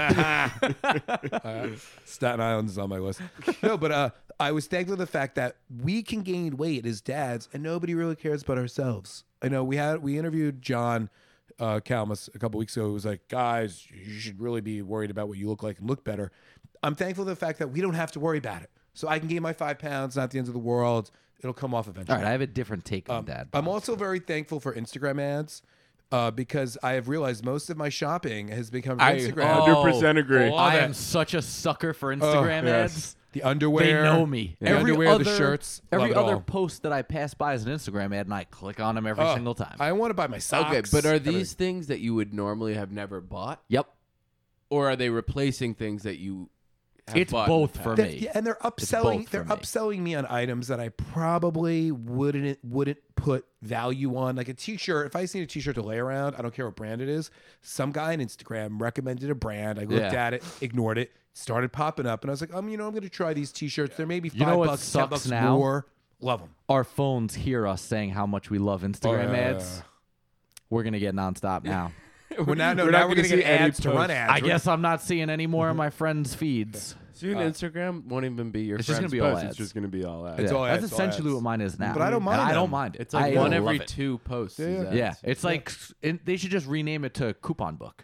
Speaker 2: uh, Staten Island is on my list. No, but uh, I was thankful for the fact that we can gain weight as dads, and nobody really cares but ourselves. I know we had we interviewed John uh, Kalmus a couple weeks ago. It was like, guys, you should really be worried about what you look like and look better. I'm thankful for the fact that we don't have to worry about it. So I can gain my five pounds, not the end of the world. It'll come off eventually.
Speaker 1: all right, I have a different take on
Speaker 2: Um,
Speaker 1: dad.
Speaker 2: I'm
Speaker 1: bods.
Speaker 2: also very thankful for Instagram ads uh, because I have realized most of my shopping has become from
Speaker 3: I
Speaker 2: Instagram.
Speaker 3: one hundred percent agree.
Speaker 1: Oh, I
Speaker 2: that-
Speaker 1: am such a sucker for Instagram
Speaker 2: yes.
Speaker 1: ads.
Speaker 2: The underwear.
Speaker 1: They know me.
Speaker 2: The
Speaker 1: Every
Speaker 2: underwear,
Speaker 1: other,
Speaker 2: the shirts.
Speaker 1: every
Speaker 2: love it
Speaker 1: other
Speaker 2: all.
Speaker 1: post that I pass by is an Instagram ad, and I click on them every
Speaker 2: Oh,
Speaker 1: single time.
Speaker 2: I want to buy my socks.
Speaker 3: Okay, but are
Speaker 2: everything.
Speaker 3: these things that you would normally have never bought,
Speaker 1: yep,
Speaker 3: or are they replacing things that you? Have
Speaker 1: it's
Speaker 3: bought in the
Speaker 1: both for
Speaker 3: past?
Speaker 2: That-
Speaker 1: me.
Speaker 2: yeah, and they're
Speaker 1: both
Speaker 2: upselling.
Speaker 1: for
Speaker 2: They're
Speaker 1: me.
Speaker 2: upselling me on items that I probably wouldn't wouldn't put value on. Like a T-shirt. If I see a T-shirt to lay around, I don't care what brand it is. Some guy on Instagram recommended a brand. I looked
Speaker 1: Yeah.
Speaker 2: at it, ignored it, started popping up, and I was like, um, you know, I'm going to try these T-shirts. They're maybe five
Speaker 1: You know what
Speaker 2: bucks, ten
Speaker 1: sucks
Speaker 2: bucks
Speaker 1: now?
Speaker 2: more. Love them.
Speaker 1: Our phones hear us saying how much we love Instagram
Speaker 2: Oh, yeah,
Speaker 1: ads.
Speaker 2: yeah.
Speaker 1: We're gonna get nonstop now.
Speaker 2: We're not, no,
Speaker 3: We're
Speaker 2: now
Speaker 3: not
Speaker 2: we're
Speaker 3: gonna
Speaker 2: going to
Speaker 3: see
Speaker 2: get
Speaker 3: any
Speaker 2: ads to run
Speaker 3: posts.
Speaker 2: ads.
Speaker 1: I
Speaker 2: We're-
Speaker 1: guess I'm not seeing any more of my friends' feeds.
Speaker 3: Soon Instagram won't even be your
Speaker 1: It's just
Speaker 3: friend's
Speaker 1: gonna be all
Speaker 3: post.
Speaker 1: ads.
Speaker 3: It's just going to be all ads.
Speaker 2: It's
Speaker 1: Yeah,
Speaker 2: all
Speaker 1: That's
Speaker 2: ads, all
Speaker 1: essentially
Speaker 2: ads.
Speaker 1: what mine is now.
Speaker 2: But I don't mind
Speaker 1: And I don't
Speaker 2: them.
Speaker 1: mind it.
Speaker 3: It's like
Speaker 1: I
Speaker 3: one
Speaker 1: love
Speaker 3: every
Speaker 1: it.
Speaker 3: two posts. is
Speaker 2: Yeah.
Speaker 3: ads.
Speaker 1: Yeah, it's like it, they should just rename it to Coupon Book.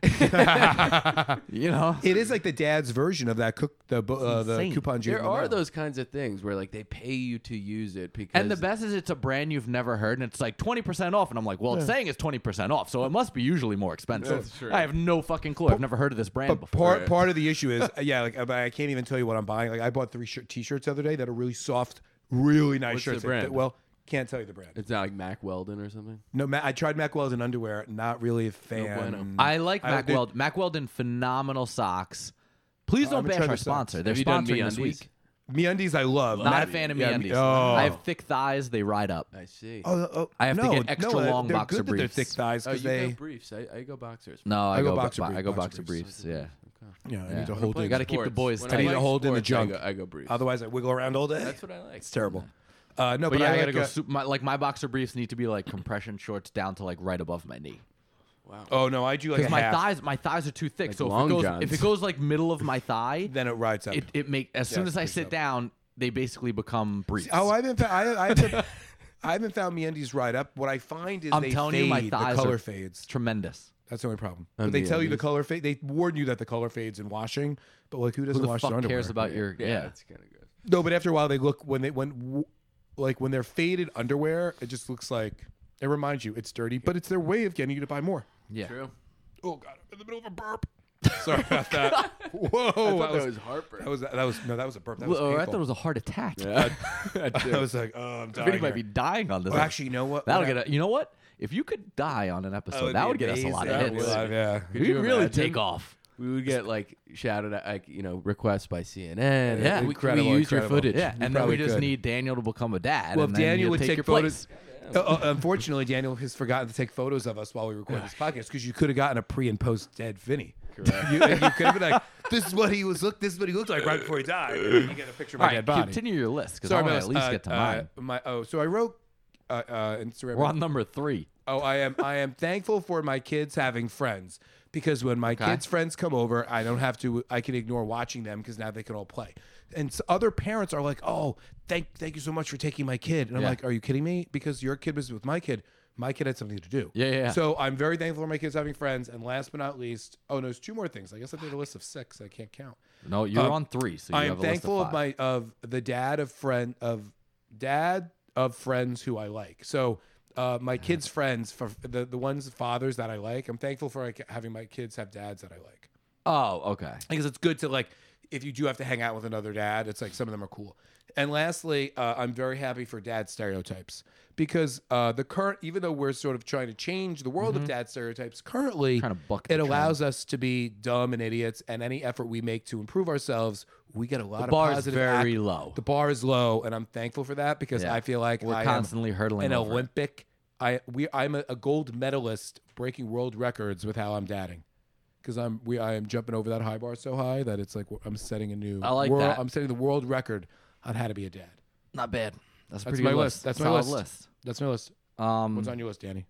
Speaker 1: You know,
Speaker 2: It is like the dad's version of that cook the bu- uh, the
Speaker 1: insane.
Speaker 2: coupon.
Speaker 3: There are those kinds of things where like they pay you to use it because
Speaker 1: and the best is it's a brand you've never heard, and it's like twenty percent off, and I'm like, well, it's saying it's twenty percent off, so it must be usually more expensive.
Speaker 3: That's true.
Speaker 1: I have no fucking clue. I've never heard of this brand
Speaker 2: But
Speaker 1: before.
Speaker 2: part
Speaker 3: Right.
Speaker 2: part of the issue is yeah, like I can't even tell you what I'm buying. Like I bought three shirt, t-shirts the other day that are really soft, really nice
Speaker 3: What's the
Speaker 2: shirts. Like,
Speaker 3: brand?
Speaker 2: that- well, can't tell you the brand.
Speaker 3: it's not like Mac Weldon or something.
Speaker 2: No, Ma- I tried Mack Weldon underwear. Not really a fan.
Speaker 3: bueno.
Speaker 1: I like
Speaker 2: I-
Speaker 1: Mac
Speaker 2: they-
Speaker 1: Weldon. Mac Weldon, phenomenal socks. Please
Speaker 2: I
Speaker 1: don't
Speaker 2: haven't
Speaker 1: bash
Speaker 2: tried
Speaker 1: our
Speaker 2: their socks.
Speaker 1: sponsor. They're
Speaker 3: Have you done
Speaker 1: sponsoring this
Speaker 3: MeUndies?
Speaker 1: week.
Speaker 2: MeUndies I love.
Speaker 1: Not
Speaker 2: Matt-
Speaker 1: a fan of
Speaker 2: yeah,
Speaker 1: MeUndies.
Speaker 2: Oh.
Speaker 1: I have thick thighs. They ride up.
Speaker 3: I see.
Speaker 2: Oh, oh,
Speaker 1: I have to
Speaker 2: no,
Speaker 1: get extra
Speaker 2: no,
Speaker 1: long
Speaker 2: they're
Speaker 1: boxer
Speaker 2: good that they're
Speaker 1: briefs.
Speaker 2: thick thighs
Speaker 3: Oh,
Speaker 2: because
Speaker 3: you
Speaker 2: they.
Speaker 3: go briefs. I, I go boxers.
Speaker 1: No, I,
Speaker 2: I go
Speaker 1: go
Speaker 2: boxer
Speaker 1: bo-
Speaker 2: brief-
Speaker 1: I go
Speaker 2: boxer
Speaker 1: boxer
Speaker 2: briefs.
Speaker 1: briefs. Yeah.
Speaker 2: Yeah, I
Speaker 3: Yeah.
Speaker 2: need to
Speaker 3: When
Speaker 2: hold
Speaker 3: I'm
Speaker 2: in.
Speaker 1: Gotta keep the
Speaker 3: sports-
Speaker 1: boys
Speaker 3: when
Speaker 1: tight.
Speaker 2: I need to
Speaker 3: like
Speaker 2: hold in the
Speaker 3: sports, I
Speaker 2: junk.
Speaker 3: go- I go briefs.
Speaker 2: Otherwise, I wiggle around all day.
Speaker 3: That's what I like.
Speaker 2: It's terrible. Uh, no,
Speaker 1: But,
Speaker 2: but,
Speaker 1: yeah, I,
Speaker 2: I,
Speaker 1: gotta
Speaker 2: like,
Speaker 1: go.
Speaker 2: uh,
Speaker 1: Soup, my, like my boxer briefs need to be like compression shorts down to like right above my knee.
Speaker 3: Wow.
Speaker 2: Oh no, I do like a
Speaker 1: Because my
Speaker 2: half.
Speaker 1: thighs, my thighs are too thick.
Speaker 3: Like
Speaker 1: so if
Speaker 3: long
Speaker 1: it goes,
Speaker 3: johns.
Speaker 1: if it goes like middle of my thigh,
Speaker 2: Then it rides up.
Speaker 1: it it make as soon
Speaker 2: Yeah,
Speaker 1: as I
Speaker 2: picks
Speaker 1: sit
Speaker 2: up.
Speaker 1: down, they basically become briefs.
Speaker 2: Oh, I haven't. Found, I, I haven't. I haven't found MeUndies right up. What I find is
Speaker 1: I'm
Speaker 2: they
Speaker 1: telling
Speaker 2: fade.
Speaker 1: you, my thighs
Speaker 2: the color
Speaker 1: are
Speaker 2: fades.
Speaker 1: tremendous.
Speaker 2: That's the only problem.
Speaker 3: On
Speaker 2: But they tell you the
Speaker 3: MeUndies?
Speaker 2: color fade. They warn you that the color fades in washing. But like, who
Speaker 1: Who
Speaker 2: doesn't
Speaker 1: the
Speaker 2: wash
Speaker 1: fuck
Speaker 2: their underwear?
Speaker 1: cares about your
Speaker 3: Yeah,
Speaker 1: yeah?
Speaker 3: that's kind of good.
Speaker 2: No, but after a while, they look when they when w- like when they're faded underwear. It just looks like it reminds you it's dirty, but it's their way of getting you to buy more.
Speaker 1: Yeah.
Speaker 3: True.
Speaker 2: Oh god, I'm in the middle of a burp. Sorry about that. Whoa,
Speaker 3: I thought
Speaker 2: that
Speaker 3: that
Speaker 2: was,
Speaker 3: was heartburn.
Speaker 2: that was that was no, that was a burp. That was
Speaker 1: Well, I
Speaker 2: painful.
Speaker 1: thought it was a heart attack.
Speaker 3: Yeah. I
Speaker 2: I
Speaker 3: do.
Speaker 2: was like, oh, I'm dying.
Speaker 1: Vinny might
Speaker 2: here.
Speaker 1: be dying on this.
Speaker 2: Oh, actually, you know what?
Speaker 1: That'll
Speaker 2: What
Speaker 1: get a, you know what? If you could die on an episode,
Speaker 2: would
Speaker 1: that
Speaker 2: be
Speaker 1: would get us a lot of
Speaker 2: amazing.
Speaker 1: hits.
Speaker 2: That would, yeah.
Speaker 3: Could
Speaker 1: We'd
Speaker 3: you
Speaker 1: really
Speaker 3: imagine?
Speaker 1: take off.
Speaker 3: We would get like shouted at, like you know, requests by C N N.
Speaker 1: Yeah.
Speaker 3: we,
Speaker 2: Incredible,
Speaker 3: we use your
Speaker 2: incredible.
Speaker 3: footage.
Speaker 1: Yeah,
Speaker 2: You
Speaker 1: and then
Speaker 2: probably
Speaker 1: we just
Speaker 2: could.
Speaker 1: need Daniel to become a dad.
Speaker 2: Well,
Speaker 1: and
Speaker 2: if
Speaker 1: then
Speaker 2: Daniel
Speaker 1: you
Speaker 2: would
Speaker 1: take
Speaker 2: take
Speaker 1: your
Speaker 2: photos.
Speaker 1: place.
Speaker 2: Uh, uh, unfortunately, Daniel has forgotten to take photos of us while we record this podcast because you could have gotten a pre and post dead Vinny.
Speaker 3: Correct.
Speaker 2: You, you could have been like, "This is what he was look. This is what he looked like right before he died." And you get a picture of my
Speaker 1: All right,
Speaker 2: dead body.
Speaker 1: continue your list because I
Speaker 2: Sorry
Speaker 1: want to
Speaker 2: about
Speaker 1: at
Speaker 2: this.
Speaker 1: least
Speaker 2: Uh,
Speaker 1: get to
Speaker 2: uh,
Speaker 1: mine.
Speaker 2: My oh, so I wrote uh, uh, Instagram.
Speaker 1: We're on number three.
Speaker 2: Oh, I am. I am thankful for my kids having friends because when my
Speaker 1: Okay.
Speaker 2: kids' friends come over, I don't have to. I can ignore watching them because now they can all play. And s other parents are like, "Oh, thank, thank you so much for taking my kid." And I'm
Speaker 1: Yeah.
Speaker 2: like, "Are you kidding me? Because your kid was with my kid. My kid had something to do."
Speaker 1: Yeah, yeah, yeah.
Speaker 2: So I'm very thankful for my kids having friends. And last but not least, oh no, there's two more things. I guess I made a list of six. I can't count.
Speaker 1: No, you're
Speaker 2: Um,
Speaker 1: on three. So you
Speaker 2: I
Speaker 1: have
Speaker 2: am
Speaker 1: a list
Speaker 2: thankful
Speaker 1: of,
Speaker 2: of,
Speaker 1: five.
Speaker 2: my of the dad of friend of dad of friends who I like. So uh, my kids' friends for the the ones fathers that I like. I'm thankful for like, having my kids have dads that I like
Speaker 1: Oh, okay.
Speaker 2: because it's good to like if you do have to hang out with another dad. It's like some of them are cool. And lastly, uh, I'm very happy for dad stereotypes because uh, the current, even though we're sort of trying to change the world of dad stereotypes, currently
Speaker 1: Trying to buck
Speaker 2: it
Speaker 1: the
Speaker 2: allows us to be dumb and idiots. And any effort we make to improve ourselves, we get a lot
Speaker 1: The
Speaker 2: of
Speaker 1: bar is
Speaker 2: positive
Speaker 1: very
Speaker 2: ac-
Speaker 1: low.
Speaker 2: The bar is low, and I'm thankful for that because
Speaker 1: Yeah.
Speaker 2: I feel like
Speaker 1: We're
Speaker 2: I
Speaker 1: constantly
Speaker 2: am
Speaker 1: hurdling
Speaker 2: an
Speaker 1: over it.
Speaker 2: Olympic. I we I'm a, a gold medalist breaking world records with how I'm dadding. Because I'm we I am jumping over that high bar so high that it's like I'm setting a new.
Speaker 1: I like
Speaker 2: world,
Speaker 1: that.
Speaker 2: I'm setting the world record on how to be a dad.
Speaker 1: Not bad. That's a
Speaker 2: That's
Speaker 1: pretty
Speaker 2: my
Speaker 1: good
Speaker 2: list. That's my
Speaker 1: Solid
Speaker 2: list.
Speaker 1: list.
Speaker 2: That's my list.
Speaker 1: Um,
Speaker 2: What's on your list, Danny?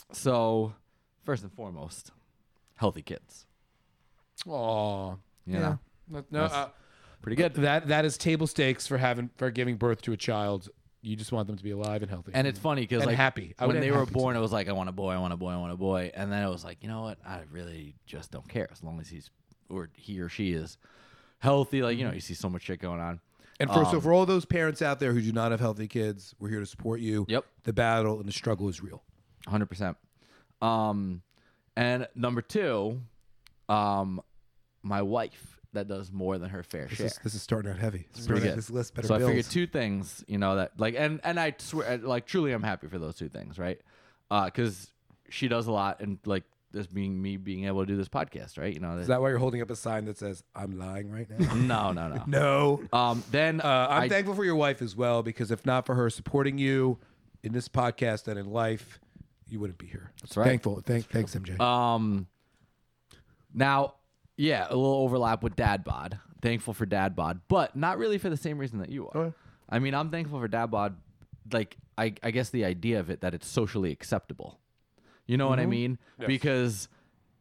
Speaker 1: So, first and foremost, healthy kids.
Speaker 2: Oh,
Speaker 1: You know,
Speaker 2: No, no,
Speaker 1: That's
Speaker 2: uh,
Speaker 1: pretty good.
Speaker 2: that that is table stakes for having for giving birth to a child. You just want them to be alive and healthy.
Speaker 1: And it's funny because
Speaker 2: And
Speaker 1: like
Speaker 2: happy. I would
Speaker 1: when they
Speaker 2: add
Speaker 1: were
Speaker 2: happy to
Speaker 1: born, it was like I want a boy, I want a boy, I want a boy, and then it was like you know what, I really just don't care as long as he's or he or she is healthy. Like you know, you see so much shit going on.
Speaker 2: And for so
Speaker 1: Um,
Speaker 2: for all those parents out there who do not have healthy kids, we're here to support you.
Speaker 1: Yep.
Speaker 2: The battle and the struggle is real.
Speaker 1: one hundred percent. Um, and number two, um, my wife that does more than her fair
Speaker 2: This
Speaker 1: share.
Speaker 2: is, this is starting out heavy. This,
Speaker 1: pretty good.
Speaker 2: this list better
Speaker 1: So I
Speaker 2: build.
Speaker 1: figured two things, you know, that like, and and I swear, like, truly, I'm happy for those two things, right? Because she does a lot, and like this being me being able to do this podcast, right? You know,
Speaker 2: Is that why you're holding up a sign that says "I'm lying" right now?
Speaker 1: no, no, no.
Speaker 2: No.
Speaker 1: Um, then
Speaker 2: Uh, I'm
Speaker 1: I,
Speaker 2: thankful for your wife as well because if not for her supporting you in this podcast and in life, you wouldn't be here.
Speaker 1: That's right.
Speaker 2: Thankful. Thank, thanks, M J.
Speaker 1: Um, now, yeah, a little overlap with Dad Bod. Thankful for Dad Bod, but not really for the same reason that you are.
Speaker 2: Okay.
Speaker 1: I mean, I'm thankful for Dad Bod. Like, I, I guess the idea of it that it's socially acceptable. You know what I mean?
Speaker 2: Yes.
Speaker 1: Because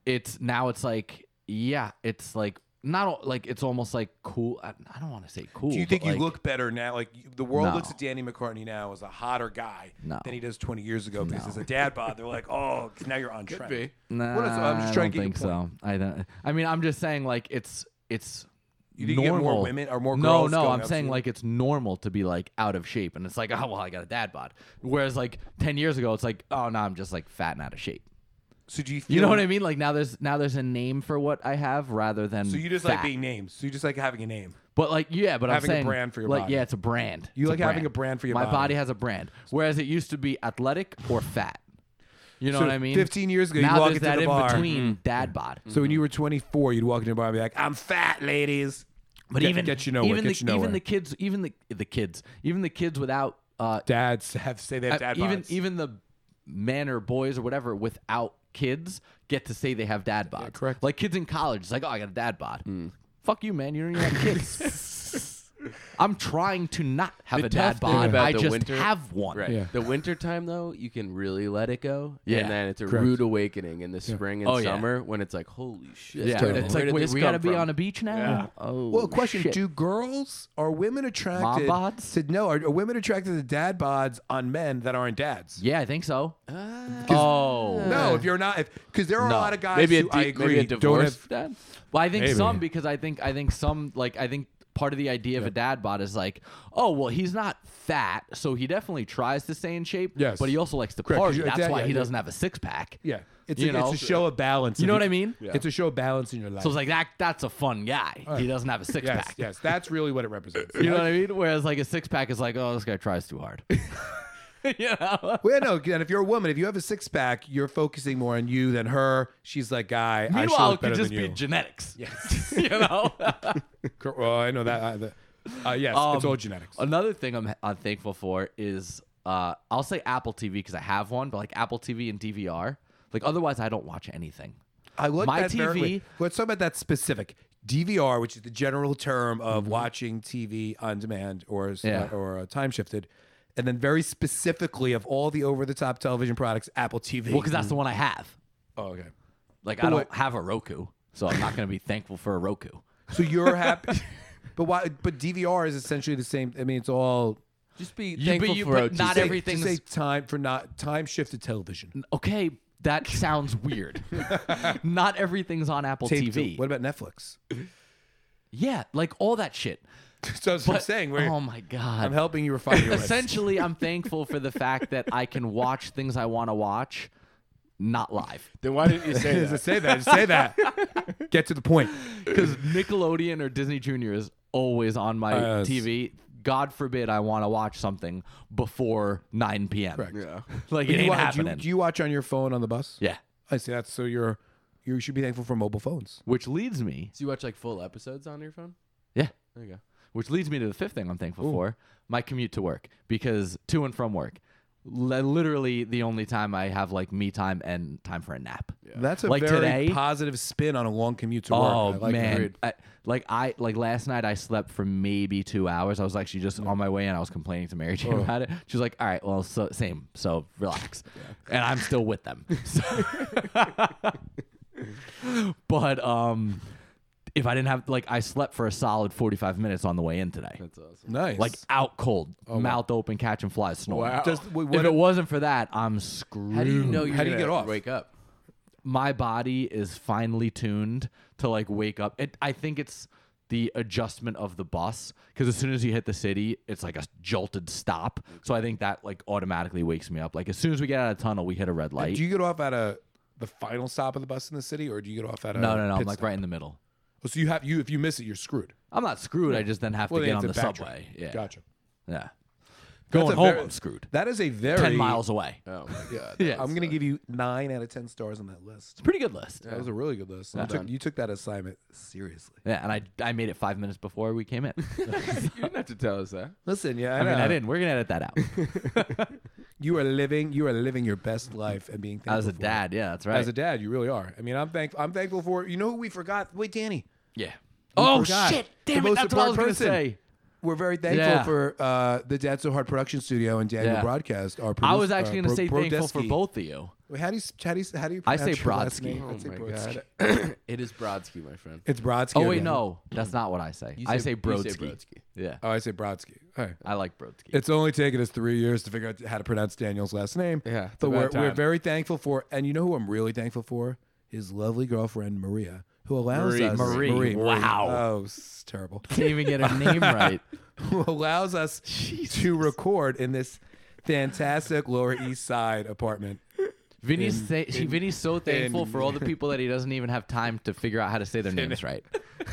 Speaker 1: it's now it's like yeah, it's like not al- like it's almost like cool. I, I don't want to say cool.
Speaker 2: Do you think
Speaker 1: but
Speaker 2: you
Speaker 1: like,
Speaker 2: look better now? Like you- the world
Speaker 1: No.
Speaker 2: looks at Danny McCartney now as a hotter guy
Speaker 1: No.
Speaker 2: than he does twenty years ago because
Speaker 1: No.
Speaker 2: as a dad bod, they're like, oh, 'cause now you're on
Speaker 3: Could
Speaker 2: trend.
Speaker 3: be.
Speaker 1: Nah,
Speaker 2: What is- I'm just
Speaker 1: I
Speaker 2: trying
Speaker 1: don't
Speaker 2: to get your
Speaker 1: think so. I don't. I mean, I'm just saying like it's it's.
Speaker 2: You think you get
Speaker 1: normal.
Speaker 2: more women or more
Speaker 1: No,
Speaker 2: girls
Speaker 1: no,
Speaker 2: going
Speaker 1: I'm
Speaker 2: up
Speaker 1: saying
Speaker 2: to you?
Speaker 1: like it's normal to be like out of shape, and it's like, oh well, I got a dad bod. Whereas like ten years ago, it's like, oh no, I'm just like fat and out of shape.
Speaker 2: So do you feel
Speaker 1: You know what I mean? Like now there's now there's a name for what I have rather than.
Speaker 2: So you just
Speaker 1: fat.
Speaker 2: like being named. So you just like having a name.
Speaker 1: But like yeah, but
Speaker 2: Having a
Speaker 1: I'm saying
Speaker 2: brand for your
Speaker 1: like
Speaker 2: body.
Speaker 1: yeah, it's a brand.
Speaker 2: You
Speaker 1: It's
Speaker 2: like having a brand for your
Speaker 1: My
Speaker 2: body.
Speaker 1: body has a brand, whereas it used to be athletic or fat. You know
Speaker 2: So
Speaker 1: what I mean?
Speaker 2: fifteen years ago, you
Speaker 1: now
Speaker 2: walk
Speaker 1: there's
Speaker 2: into
Speaker 1: that
Speaker 2: the
Speaker 1: in
Speaker 2: bar.
Speaker 1: between dad bod.
Speaker 2: So when you were twenty-four, you'd walk into a bar and be like, I'm fat, ladies.
Speaker 1: But
Speaker 2: Get-
Speaker 1: even
Speaker 2: get you nowhere,
Speaker 1: even
Speaker 2: get
Speaker 1: the
Speaker 2: you nowhere.
Speaker 1: even the kids even the the kids even the kids without uh
Speaker 2: Dads have say they have
Speaker 1: uh,
Speaker 2: dad
Speaker 1: even
Speaker 2: bods.
Speaker 1: even the men or boys or whatever without kids get to say they have dad bods.
Speaker 2: correct.
Speaker 1: Like kids in college, it's like, oh, I got a dad bod. Fuck you, man. You don't even have kids. I'm trying to not have
Speaker 3: The
Speaker 1: a dad
Speaker 3: tough thing
Speaker 1: bod.
Speaker 3: about
Speaker 1: I
Speaker 3: the
Speaker 1: just
Speaker 3: winter-
Speaker 1: have one.
Speaker 3: Right.
Speaker 2: Yeah.
Speaker 3: The winter time though, you can really let it go.
Speaker 1: Yeah.
Speaker 3: And then it's a
Speaker 2: Correct.
Speaker 3: rude awakening in the spring and
Speaker 1: Oh, yeah.
Speaker 3: summer when it's like, holy shit.
Speaker 1: Yeah,
Speaker 2: terrible.
Speaker 1: it's
Speaker 3: Where
Speaker 1: like,
Speaker 3: did
Speaker 1: wait,
Speaker 3: this
Speaker 1: we
Speaker 3: come
Speaker 1: gotta be
Speaker 3: from?
Speaker 1: on a beach now.
Speaker 3: Yeah.
Speaker 1: Oh,
Speaker 2: Well, question:
Speaker 1: shit.
Speaker 2: Do girls are women attracted?
Speaker 1: bods?
Speaker 2: To, no, are, are women attracted to dad bods on men that aren't dads?
Speaker 1: Yeah, I think so.
Speaker 3: Ah.
Speaker 1: Oh,
Speaker 2: No, if you're not, because there are
Speaker 1: No.
Speaker 2: a lot of guys
Speaker 3: maybe a,
Speaker 2: who
Speaker 3: di-
Speaker 2: I agree
Speaker 3: maybe a
Speaker 2: don't
Speaker 3: divorce
Speaker 2: have.
Speaker 3: dad?
Speaker 1: Well, I think
Speaker 2: Maybe.
Speaker 1: some because I think I think some like I think part of the idea of a dad bod is like, oh well, he's not fat, so he definitely tries to stay in shape.
Speaker 2: Yes.
Speaker 1: but he also likes to
Speaker 2: Correct, 'cause
Speaker 1: party.
Speaker 2: you're a
Speaker 1: That's
Speaker 2: dad-
Speaker 1: why
Speaker 2: yeah,
Speaker 1: he
Speaker 2: yeah.
Speaker 1: doesn't have a six pack.
Speaker 2: Yeah, it's
Speaker 1: You
Speaker 2: a,
Speaker 1: know?
Speaker 2: it's a show of balance.
Speaker 1: You know
Speaker 2: If
Speaker 1: what I mean?
Speaker 3: Yeah.
Speaker 2: It's a show of balance in your life.
Speaker 1: So it's like that. That's a fun guy. He doesn't have a six
Speaker 2: yes,
Speaker 1: pack.
Speaker 2: yes, that's really what it represents.
Speaker 1: You know what I mean? Whereas like a six pack is like, oh, this guy tries too hard. you know.
Speaker 2: Well, no, and if you're a woman, if you have a six pack, you're focusing more on you than her. She's like, guy, I should
Speaker 1: Meanwhile,
Speaker 2: look
Speaker 1: it could
Speaker 2: better
Speaker 1: just
Speaker 2: than
Speaker 1: be
Speaker 2: you.
Speaker 1: genetics.
Speaker 2: Yes.
Speaker 1: you know.
Speaker 2: Cor- well, I know that. Uh, the, uh, yes, it's
Speaker 1: Um,
Speaker 2: all genetics.
Speaker 1: Another thing I'm, I'm thankful for is uh, I'll say Apple T V because I have one, but like Apple T V and D V R. Like otherwise, I don't watch anything.
Speaker 2: I look
Speaker 1: my
Speaker 2: at
Speaker 1: T V
Speaker 2: Very, wait, let's talk about that specific D V R, which is the general term of watching T V on demand or s-
Speaker 1: Yeah.
Speaker 2: or uh, time shifted, and then very specifically of all the over the top television products, Apple T V.
Speaker 1: Well, because that's the one I have.
Speaker 2: oh, okay.
Speaker 1: Like
Speaker 2: But
Speaker 1: I don't
Speaker 2: what-
Speaker 1: have a Roku, so I'm not going to be thankful for a Roku.
Speaker 2: So you're happy, but why? But D V R is essentially the same. I mean, it's all
Speaker 3: Just be
Speaker 1: You-
Speaker 3: thankful
Speaker 1: but you-
Speaker 3: for
Speaker 1: but
Speaker 3: O T C.
Speaker 1: not
Speaker 2: say,
Speaker 1: everything's-
Speaker 2: to say time for not time shifted television.
Speaker 1: Okay, that sounds weird. Not everything's on Apple
Speaker 2: Tape
Speaker 1: T
Speaker 2: to-
Speaker 1: V.
Speaker 2: What about Netflix?
Speaker 1: Yeah, like all that shit.
Speaker 2: So that's what I'm
Speaker 1: But-
Speaker 2: saying. We're,
Speaker 1: oh my god.
Speaker 2: I'm helping you refine your list.
Speaker 1: Essentially, I'm thankful for the fact that I can watch things I want to watch, not live.
Speaker 3: Then why didn't you say
Speaker 2: Just
Speaker 3: that?
Speaker 2: say that. Just say that. Get to the point.
Speaker 1: Because Nickelodeon or Disney Junior is always on my
Speaker 2: Uh, yes.
Speaker 1: T V. God forbid I want to watch something before nine p.m.
Speaker 2: Correct.
Speaker 3: Yeah.
Speaker 1: Like
Speaker 2: Do
Speaker 1: it
Speaker 2: you,
Speaker 1: ain't
Speaker 2: wa- do, you,
Speaker 1: happening.
Speaker 2: do you watch on your phone on the bus?
Speaker 1: yeah.
Speaker 2: I see. That's so you're you should be thankful for mobile phones.
Speaker 1: Which leads me,
Speaker 3: So you watch like full episodes on your phone?
Speaker 1: yeah.
Speaker 3: There you go.
Speaker 1: Which leads me to the fifth thing I'm thankful
Speaker 2: Ooh.
Speaker 1: for: my commute to work. Because to and from work, li- literally the only time I have like me time and time for a nap.
Speaker 3: Yeah.
Speaker 2: That's a
Speaker 1: Like
Speaker 2: very
Speaker 1: today-
Speaker 2: positive spin on a long commute to work.
Speaker 1: Oh
Speaker 2: I like
Speaker 1: man,
Speaker 2: that.
Speaker 1: I, like I like last night I slept for maybe two hours. I was actually just on my way in. I was complaining to Mary Jane
Speaker 2: Oh.
Speaker 1: about it. She was like, "All right, well, so, same. So relax." And I'm still with them. So- but um, if I didn't have like I slept for a solid forty-five minutes on the way in today.
Speaker 3: That's awesome.
Speaker 2: Nice.
Speaker 1: Like out cold,
Speaker 2: wow.
Speaker 1: mouth open, catching flies, snoring.
Speaker 3: Wow.
Speaker 2: Does, wait, what
Speaker 1: If it wasn't for that, I'm screwed.
Speaker 3: How do you know you're
Speaker 2: How do you
Speaker 3: gonna
Speaker 2: get off?
Speaker 3: Wake up.
Speaker 1: My body is finely tuned to like wake up. It, I think it's the adjustment of the bus because as soon as you hit the city, it's like a jolted stop. So I think that like automatically wakes me up. Like as soon as we get out of the tunnel, we hit a red light.
Speaker 2: do you get off at a the final stop of the bus in the city, or do you get off at a
Speaker 1: no, no, no. I'm
Speaker 2: pit
Speaker 1: like
Speaker 2: stop?
Speaker 1: right in the middle.
Speaker 2: Oh, so you have you if you miss it, you're screwed.
Speaker 1: I'm not screwed. I just then have
Speaker 2: Well,
Speaker 1: to
Speaker 2: then
Speaker 1: get on
Speaker 2: it's
Speaker 1: the
Speaker 2: a bad
Speaker 1: subway.
Speaker 2: trip.
Speaker 1: Yeah,
Speaker 2: Gotcha.
Speaker 1: yeah.
Speaker 2: That's
Speaker 1: Going
Speaker 2: a
Speaker 1: home,
Speaker 2: very-
Speaker 1: I'm screwed.
Speaker 2: That is a very
Speaker 1: Ten miles away.
Speaker 3: Oh my god.
Speaker 1: Yeah.
Speaker 2: I'm gonna give you nine out of ten stars on that list.
Speaker 1: It's a pretty good list.
Speaker 2: That was a really good list. You,
Speaker 1: Yeah.
Speaker 2: took, you took that assignment seriously.
Speaker 1: Yeah, and I I made it five minutes before we came in.
Speaker 3: You didn't have to tell us that.
Speaker 2: Listen, yeah, I,
Speaker 1: I mean,
Speaker 2: know.
Speaker 1: I didn't. We're gonna edit that out.
Speaker 2: You are living, you are living your best life and being thankful
Speaker 1: As a
Speaker 2: for it.
Speaker 1: dad, yeah, that's right.
Speaker 2: As a dad, you really are. I mean, I'm thankful. I'm thankful for. You know who we forgot? Wait, Danny.
Speaker 1: yeah.
Speaker 2: We
Speaker 1: Oh
Speaker 2: forgot.
Speaker 1: shit!
Speaker 2: The
Speaker 1: Damn it!
Speaker 2: most
Speaker 1: That's what I was
Speaker 2: important
Speaker 1: gonna
Speaker 2: person.
Speaker 1: say.
Speaker 2: We're very thankful
Speaker 1: Yeah.
Speaker 2: for uh, the Dad So Hard production studio and Daniel
Speaker 1: Yeah.
Speaker 2: Broadcast. Our
Speaker 1: I
Speaker 2: producer,
Speaker 1: was actually
Speaker 2: uh,
Speaker 1: going to
Speaker 2: Bro-
Speaker 1: say thankful for
Speaker 2: Brodesky.
Speaker 1: both of you.
Speaker 2: Wait, how do you how do you how do you
Speaker 1: I
Speaker 2: pronounce
Speaker 1: say
Speaker 2: your last
Speaker 1: Brodsky.
Speaker 2: name?
Speaker 3: Oh
Speaker 2: I'd say
Speaker 3: my
Speaker 2: Brodsky.
Speaker 3: god. It is Brodsky, my friend.
Speaker 2: It's Brodsky.
Speaker 1: Oh wait,
Speaker 2: again.
Speaker 1: no, that's not what I say.
Speaker 3: You
Speaker 1: I say
Speaker 3: you
Speaker 1: Brodsky.
Speaker 3: Brodsky.
Speaker 1: Yeah,
Speaker 2: Oh, I say Brodsky. All right.
Speaker 1: I like Brodsky.
Speaker 2: It's only taken us three years to figure out how to pronounce Daniel's last name.
Speaker 3: Yeah, it's
Speaker 2: but we're,
Speaker 3: about
Speaker 2: we're
Speaker 3: time.
Speaker 2: very thankful for, and you know who I'm really thankful for? His lovely girlfriend Maria, who allows
Speaker 3: Marie.
Speaker 2: us
Speaker 1: Marie.
Speaker 2: Marie.
Speaker 1: Wow.
Speaker 2: Oh, it's terrible.
Speaker 1: Can't even get her name right.
Speaker 2: Who allows us to record in this fantastic Lower East Side apartment.
Speaker 1: Vinny's
Speaker 2: In-
Speaker 1: th-
Speaker 2: in-
Speaker 1: Vinny's so thankful
Speaker 2: in-
Speaker 1: for all the people that he doesn't even have time to figure out how to say their names right.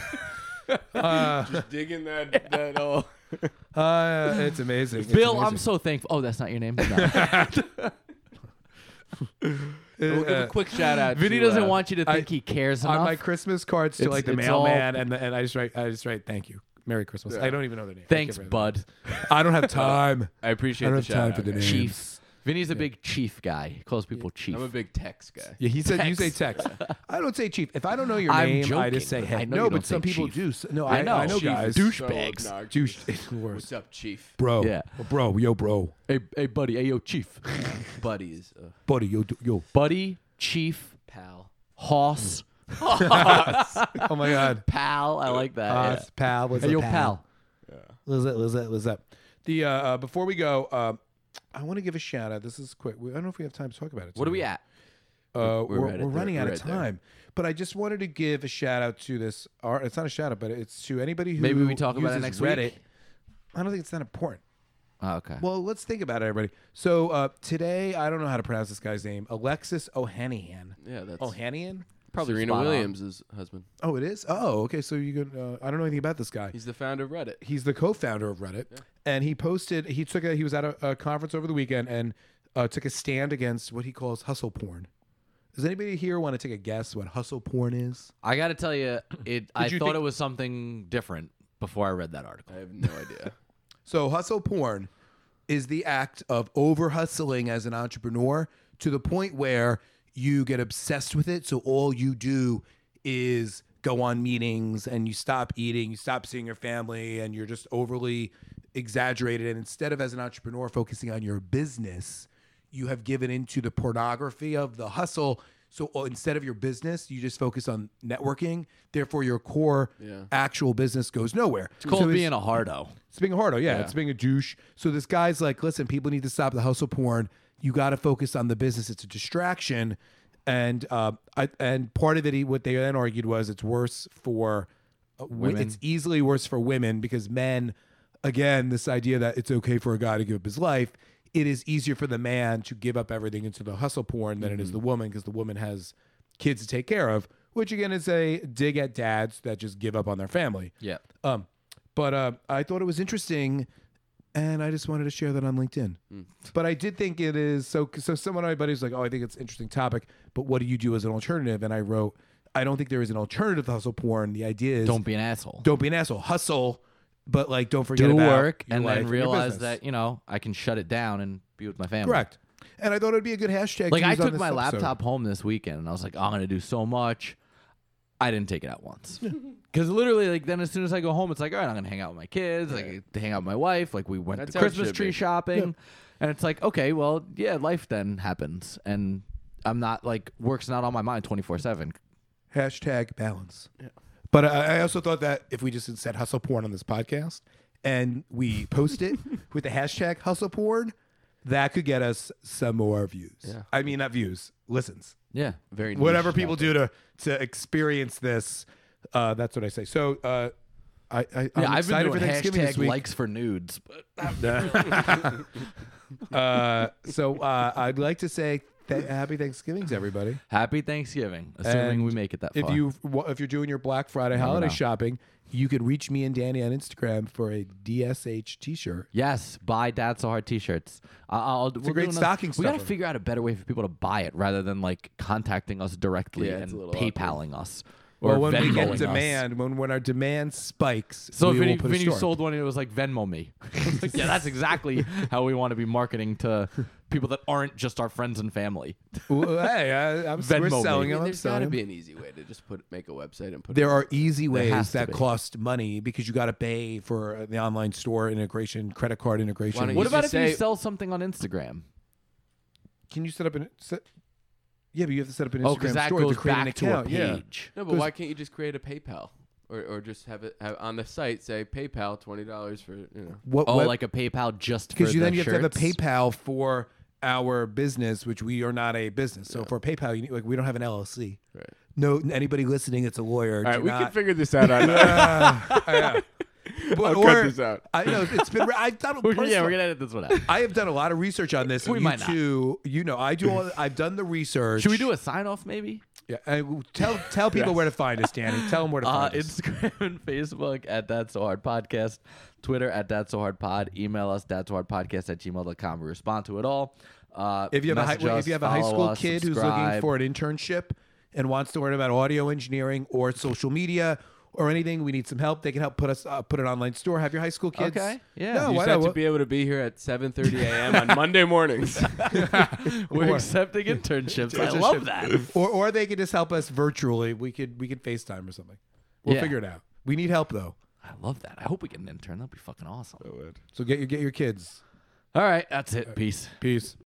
Speaker 2: Uh,
Speaker 3: Just digging that that all.
Speaker 2: uh, it's amazing. It's
Speaker 1: Bill, I'm
Speaker 2: amazing.
Speaker 1: so thankful. Oh, that's not your name. No.
Speaker 3: We'll give
Speaker 2: Uh,
Speaker 3: a quick shout out.
Speaker 1: Vinny
Speaker 3: to,
Speaker 1: doesn't
Speaker 3: uh,
Speaker 1: want you to
Speaker 2: I-
Speaker 1: think he cares
Speaker 2: on
Speaker 1: enough.
Speaker 2: my Christmas cards to
Speaker 1: It's-
Speaker 2: like the
Speaker 1: it's all-
Speaker 2: mailman, and the, and I just write I just write thank you, Merry Christmas.
Speaker 3: Yeah.
Speaker 2: I don't even know the name. I
Speaker 1: Thanks,
Speaker 2: can't
Speaker 1: bud.
Speaker 2: remember. I don't have time.
Speaker 3: I appreciate
Speaker 2: I don't
Speaker 3: the
Speaker 2: have
Speaker 3: shout
Speaker 2: time
Speaker 3: out,
Speaker 2: for the
Speaker 3: guys.
Speaker 2: names.
Speaker 1: Chief. Vinny's a big chief guy. He calls people chief.
Speaker 3: I'm a big Tex guy.
Speaker 2: Yeah, he said you say
Speaker 1: Text.
Speaker 2: text. I don't say chief. If I don't know your
Speaker 1: I'm
Speaker 2: name, I
Speaker 1: joking.
Speaker 2: just say hey.
Speaker 1: I know
Speaker 2: no,
Speaker 1: you
Speaker 2: but
Speaker 1: don't
Speaker 2: some
Speaker 1: say
Speaker 2: people
Speaker 1: chief.
Speaker 2: do. s- No,
Speaker 1: I
Speaker 2: I,
Speaker 1: know.
Speaker 2: I know
Speaker 1: Chief
Speaker 2: guys.
Speaker 1: douchebags.
Speaker 3: So obnoxious.
Speaker 2: Douche. It's the worst.
Speaker 3: What's up, Chief?
Speaker 2: Bro.
Speaker 1: Yeah.
Speaker 2: Bro. Yo, bro.
Speaker 1: Hey, hey, buddy. Hey, yo, chief.
Speaker 3: Buddies. Uh,
Speaker 2: Buddy. Yo, yo.
Speaker 1: Buddy, chief,
Speaker 3: pal.
Speaker 1: hoss,
Speaker 2: Oh my God.
Speaker 1: pal. I like that.
Speaker 2: Uh,
Speaker 1: yeah.
Speaker 2: Pal. What's
Speaker 1: Hey,
Speaker 2: up,
Speaker 1: yo,
Speaker 2: pal?
Speaker 1: pal.
Speaker 3: Yeah.
Speaker 2: What's up? What's up? What's up? The uh, uh, before we go, uh, I want to give a shout out. This is quick. We- I don't know if we have time to talk about it.
Speaker 1: What are we
Speaker 2: today.
Speaker 1: at?
Speaker 2: Uh,
Speaker 3: We're
Speaker 2: we're
Speaker 3: right at
Speaker 2: we're
Speaker 3: there.
Speaker 2: running out
Speaker 3: We're
Speaker 2: of
Speaker 3: right there.
Speaker 2: time. But I just wanted to give a shout out to this. Art. It's not a shout out, but it's to anybody who
Speaker 1: Maybe we talk about it
Speaker 2: uses
Speaker 1: next
Speaker 2: Reddit.
Speaker 1: week?
Speaker 2: I don't think it's that important.
Speaker 1: Oh, okay.
Speaker 2: Well, let's think about it, everybody. So uh, today, I don't know how to pronounce this guy's name. Alexis Ohanian.
Speaker 3: Yeah, that's
Speaker 2: Ohanian?
Speaker 1: Probably
Speaker 3: Serena
Speaker 1: spot on.
Speaker 3: Williams' husband.
Speaker 2: Oh, it is. Oh, okay. So you can. Uh, I don't know anything about this guy.
Speaker 3: He's the founder of Reddit.
Speaker 2: He's the co-founder of Reddit, and he posted. He took a. He was at a, a conference over the weekend and uh, took a stand against what he calls hustle porn. Does anybody here want to take a guess what hustle porn is?
Speaker 1: I got to tell you, it. I
Speaker 2: you
Speaker 1: thought
Speaker 2: think-
Speaker 1: it was something different before I read that article.
Speaker 3: I have no idea.
Speaker 2: So hustle porn is the act of over hustling as an entrepreneur to the point where you get obsessed with it. So all you do is go on meetings and you stop eating, you stop seeing your family, and you're just overly exaggerated. And instead of as an entrepreneur focusing on your business, you have given into the pornography of the hustle. So uh, instead of your business, you just focus on networking. Therefore, your core
Speaker 3: Yeah.
Speaker 2: actual business goes nowhere.
Speaker 1: It's called
Speaker 2: So it's-
Speaker 1: being a hardo.
Speaker 2: it's being a hardo, yeah,
Speaker 3: Yeah.
Speaker 2: It's being a douche. So this guy's like, listen, people need to stop the hustle porn. You got to focus on the business. It's a distraction, and uh, I, and part of it, he, what they then argued was it's worse for uh, wi-
Speaker 1: Women.
Speaker 2: It's easily worse for women because men, again, this idea that it's okay for a guy to give up his life. It is easier for the man to give up everything into the hustle porn than it is the woman because the woman has kids to take care of, which again is a dig at dads that just give up on their family.
Speaker 1: Yeah.
Speaker 2: Um, but uh, I thought it was interesting, and I just wanted to share that on LinkedIn. But I did think it is so. So someone, my buddy was like, "Oh, I think it's an interesting topic, but what do you do as an alternative?" And I wrote, "I don't think there is an alternative to hustle porn. The idea is
Speaker 1: Don't be an asshole.
Speaker 2: don't be an asshole, hustle, but like don't forget
Speaker 1: do
Speaker 2: about
Speaker 1: work
Speaker 2: your
Speaker 1: and
Speaker 2: life
Speaker 1: then
Speaker 2: your
Speaker 1: realize
Speaker 2: business."
Speaker 1: that you know I can shut it down and be with my family.
Speaker 2: Correct. And I thought it'd be a good hashtag.
Speaker 1: Like
Speaker 2: to
Speaker 1: I
Speaker 2: use on
Speaker 1: took
Speaker 2: this
Speaker 1: my
Speaker 2: episode.
Speaker 1: laptop home this weekend and I was like, I'm gonna do so much. I didn't take it out once because literally, like then as soon as I go home, it's like, all right, I'm gonna hang out with my kids, like to hang out with my wife. Like we went
Speaker 3: That's
Speaker 1: to
Speaker 3: how it
Speaker 1: Christmas
Speaker 3: should
Speaker 1: tree
Speaker 3: be.
Speaker 1: shopping, and it's like, okay, well, yeah, life then happens, and I'm not like work's not on my mind twenty-four seven.
Speaker 2: Hashtag balance. But I, I also thought that if we just said hustle porn on this podcast and we post it with the hashtag hustle porn, that could get us some more views.
Speaker 3: Yeah.
Speaker 2: I mean, not views, listens.
Speaker 1: Yeah,
Speaker 3: Very
Speaker 2: Whatever
Speaker 3: niche
Speaker 2: people
Speaker 3: topic.
Speaker 2: do to to experience this, uh, that's what I say. So uh, I, I, I'm
Speaker 1: yeah. I've been
Speaker 2: excited
Speaker 1: doing
Speaker 2: for Thanksgiving this
Speaker 1: hashtag
Speaker 2: week.
Speaker 1: likes for nudes, but
Speaker 2: uh, so uh, I'd like to say th- happy Thanksgiving to everybody.
Speaker 1: happy Thanksgiving, assuming
Speaker 2: And
Speaker 1: we make it that
Speaker 2: If
Speaker 1: far.
Speaker 2: you if you're doing your Black Friday holiday
Speaker 1: know.
Speaker 2: shopping, you can reach me and Danny on Instagram for a D S H T-shirt.
Speaker 1: Yes, buy Dad So Hard T-shirts. I- I'll,
Speaker 2: a great stocking
Speaker 1: We got to
Speaker 2: stuffer.
Speaker 1: figure out a better way for people to buy it rather than like contacting us directly
Speaker 3: Yeah, it's
Speaker 1: and
Speaker 3: a little
Speaker 1: PayPaling us or
Speaker 2: Well, when we
Speaker 1: Venmoing
Speaker 2: get
Speaker 1: us.
Speaker 2: demand, when when our demand spikes,
Speaker 1: So
Speaker 2: we
Speaker 1: if
Speaker 2: will
Speaker 1: any,
Speaker 2: put a
Speaker 1: when you
Speaker 2: store.
Speaker 1: sold one, it was like Venmo me. Like, yeah, that's exactly how we want to be marketing to people that aren't just our friends and family.
Speaker 2: Well, hey, I, I'm we're
Speaker 1: Venmo me.
Speaker 2: selling
Speaker 3: I
Speaker 2: them.
Speaker 3: mean,
Speaker 2: I'm
Speaker 3: there's got
Speaker 2: selling
Speaker 3: to
Speaker 2: them.
Speaker 3: be an easy way to just put make a website and put.
Speaker 2: There
Speaker 3: it
Speaker 2: are easy
Speaker 1: has
Speaker 2: ways
Speaker 1: to
Speaker 2: that
Speaker 1: be.
Speaker 2: cost money because you got to pay for the online store integration, credit card
Speaker 3: Why
Speaker 2: integration.
Speaker 3: don't
Speaker 1: What
Speaker 3: you
Speaker 1: about if
Speaker 3: just
Speaker 1: you
Speaker 3: say-
Speaker 1: sell something on Instagram?
Speaker 2: Can you set up an? Set, Yeah, but you have to set up an
Speaker 1: Oh,
Speaker 2: Instagram
Speaker 1: because that
Speaker 2: story
Speaker 1: goes
Speaker 2: to create an
Speaker 1: back to a
Speaker 2: account. Yeah.
Speaker 1: page.
Speaker 3: No, but why can't you just create a PayPal, or or just have it have on the site say PayPal twenty dollars for you know?
Speaker 2: What,
Speaker 1: Oh,
Speaker 2: what-
Speaker 1: like a PayPal just for
Speaker 2: Because you
Speaker 1: the
Speaker 2: then you have
Speaker 1: shirts?
Speaker 2: to have a PayPal for our business, which we are not a business. So for PayPal, you need, like we don't have an L L C.
Speaker 3: Right.
Speaker 2: No, anybody listening, it's a lawyer.
Speaker 3: All right,
Speaker 2: do
Speaker 3: we
Speaker 2: not,
Speaker 3: can figure this out. On
Speaker 2: Uh, yeah. But,
Speaker 3: I'll
Speaker 2: or,
Speaker 3: cut this out.
Speaker 2: I know it's been. I've done.
Speaker 1: We're-
Speaker 2: personally-
Speaker 1: yeah, we're gonna edit this one out.
Speaker 2: I have done a lot of research on this.
Speaker 1: We
Speaker 2: and
Speaker 1: might
Speaker 2: you
Speaker 1: not.
Speaker 2: too. You know, I do. All, I've done the research.
Speaker 1: Should we do a sign off maybe?
Speaker 2: Yeah. And tell tell people
Speaker 3: Yes.
Speaker 2: where to find us, Danny. Tell them where to
Speaker 1: Uh,
Speaker 2: find us.
Speaker 1: Instagram and Facebook at That's So Hard Podcast. Twitter at That's So Hard Pod. Email us, That's So Hard Podcast at gmail dot com. We respond to it all. Uh,
Speaker 2: If you have a high,
Speaker 1: message us,
Speaker 2: if you have a high
Speaker 1: follow
Speaker 2: school
Speaker 1: us,
Speaker 2: kid who's looking
Speaker 1: subscribe.
Speaker 2: for an internship and wants to learn about audio engineering or social media or anything, we need some help. They can help put us uh, put an online store. Have your high school kids.
Speaker 1: Okay, yeah.
Speaker 2: No,
Speaker 3: You
Speaker 2: why
Speaker 3: just have
Speaker 2: not?
Speaker 3: to be able to be here at seven thirty a.m. on Monday mornings.
Speaker 1: We're
Speaker 2: Or-
Speaker 1: accepting internships. I love that.
Speaker 2: Or or they could just help us virtually. We could we could FaceTime or something. We'll
Speaker 1: Yeah.
Speaker 2: figure it out. We need help though.
Speaker 1: I love that. I hope we get an intern. That'd be fucking awesome.
Speaker 2: So get your get your kids.
Speaker 1: All right, that's it. Peace.
Speaker 2: Peace.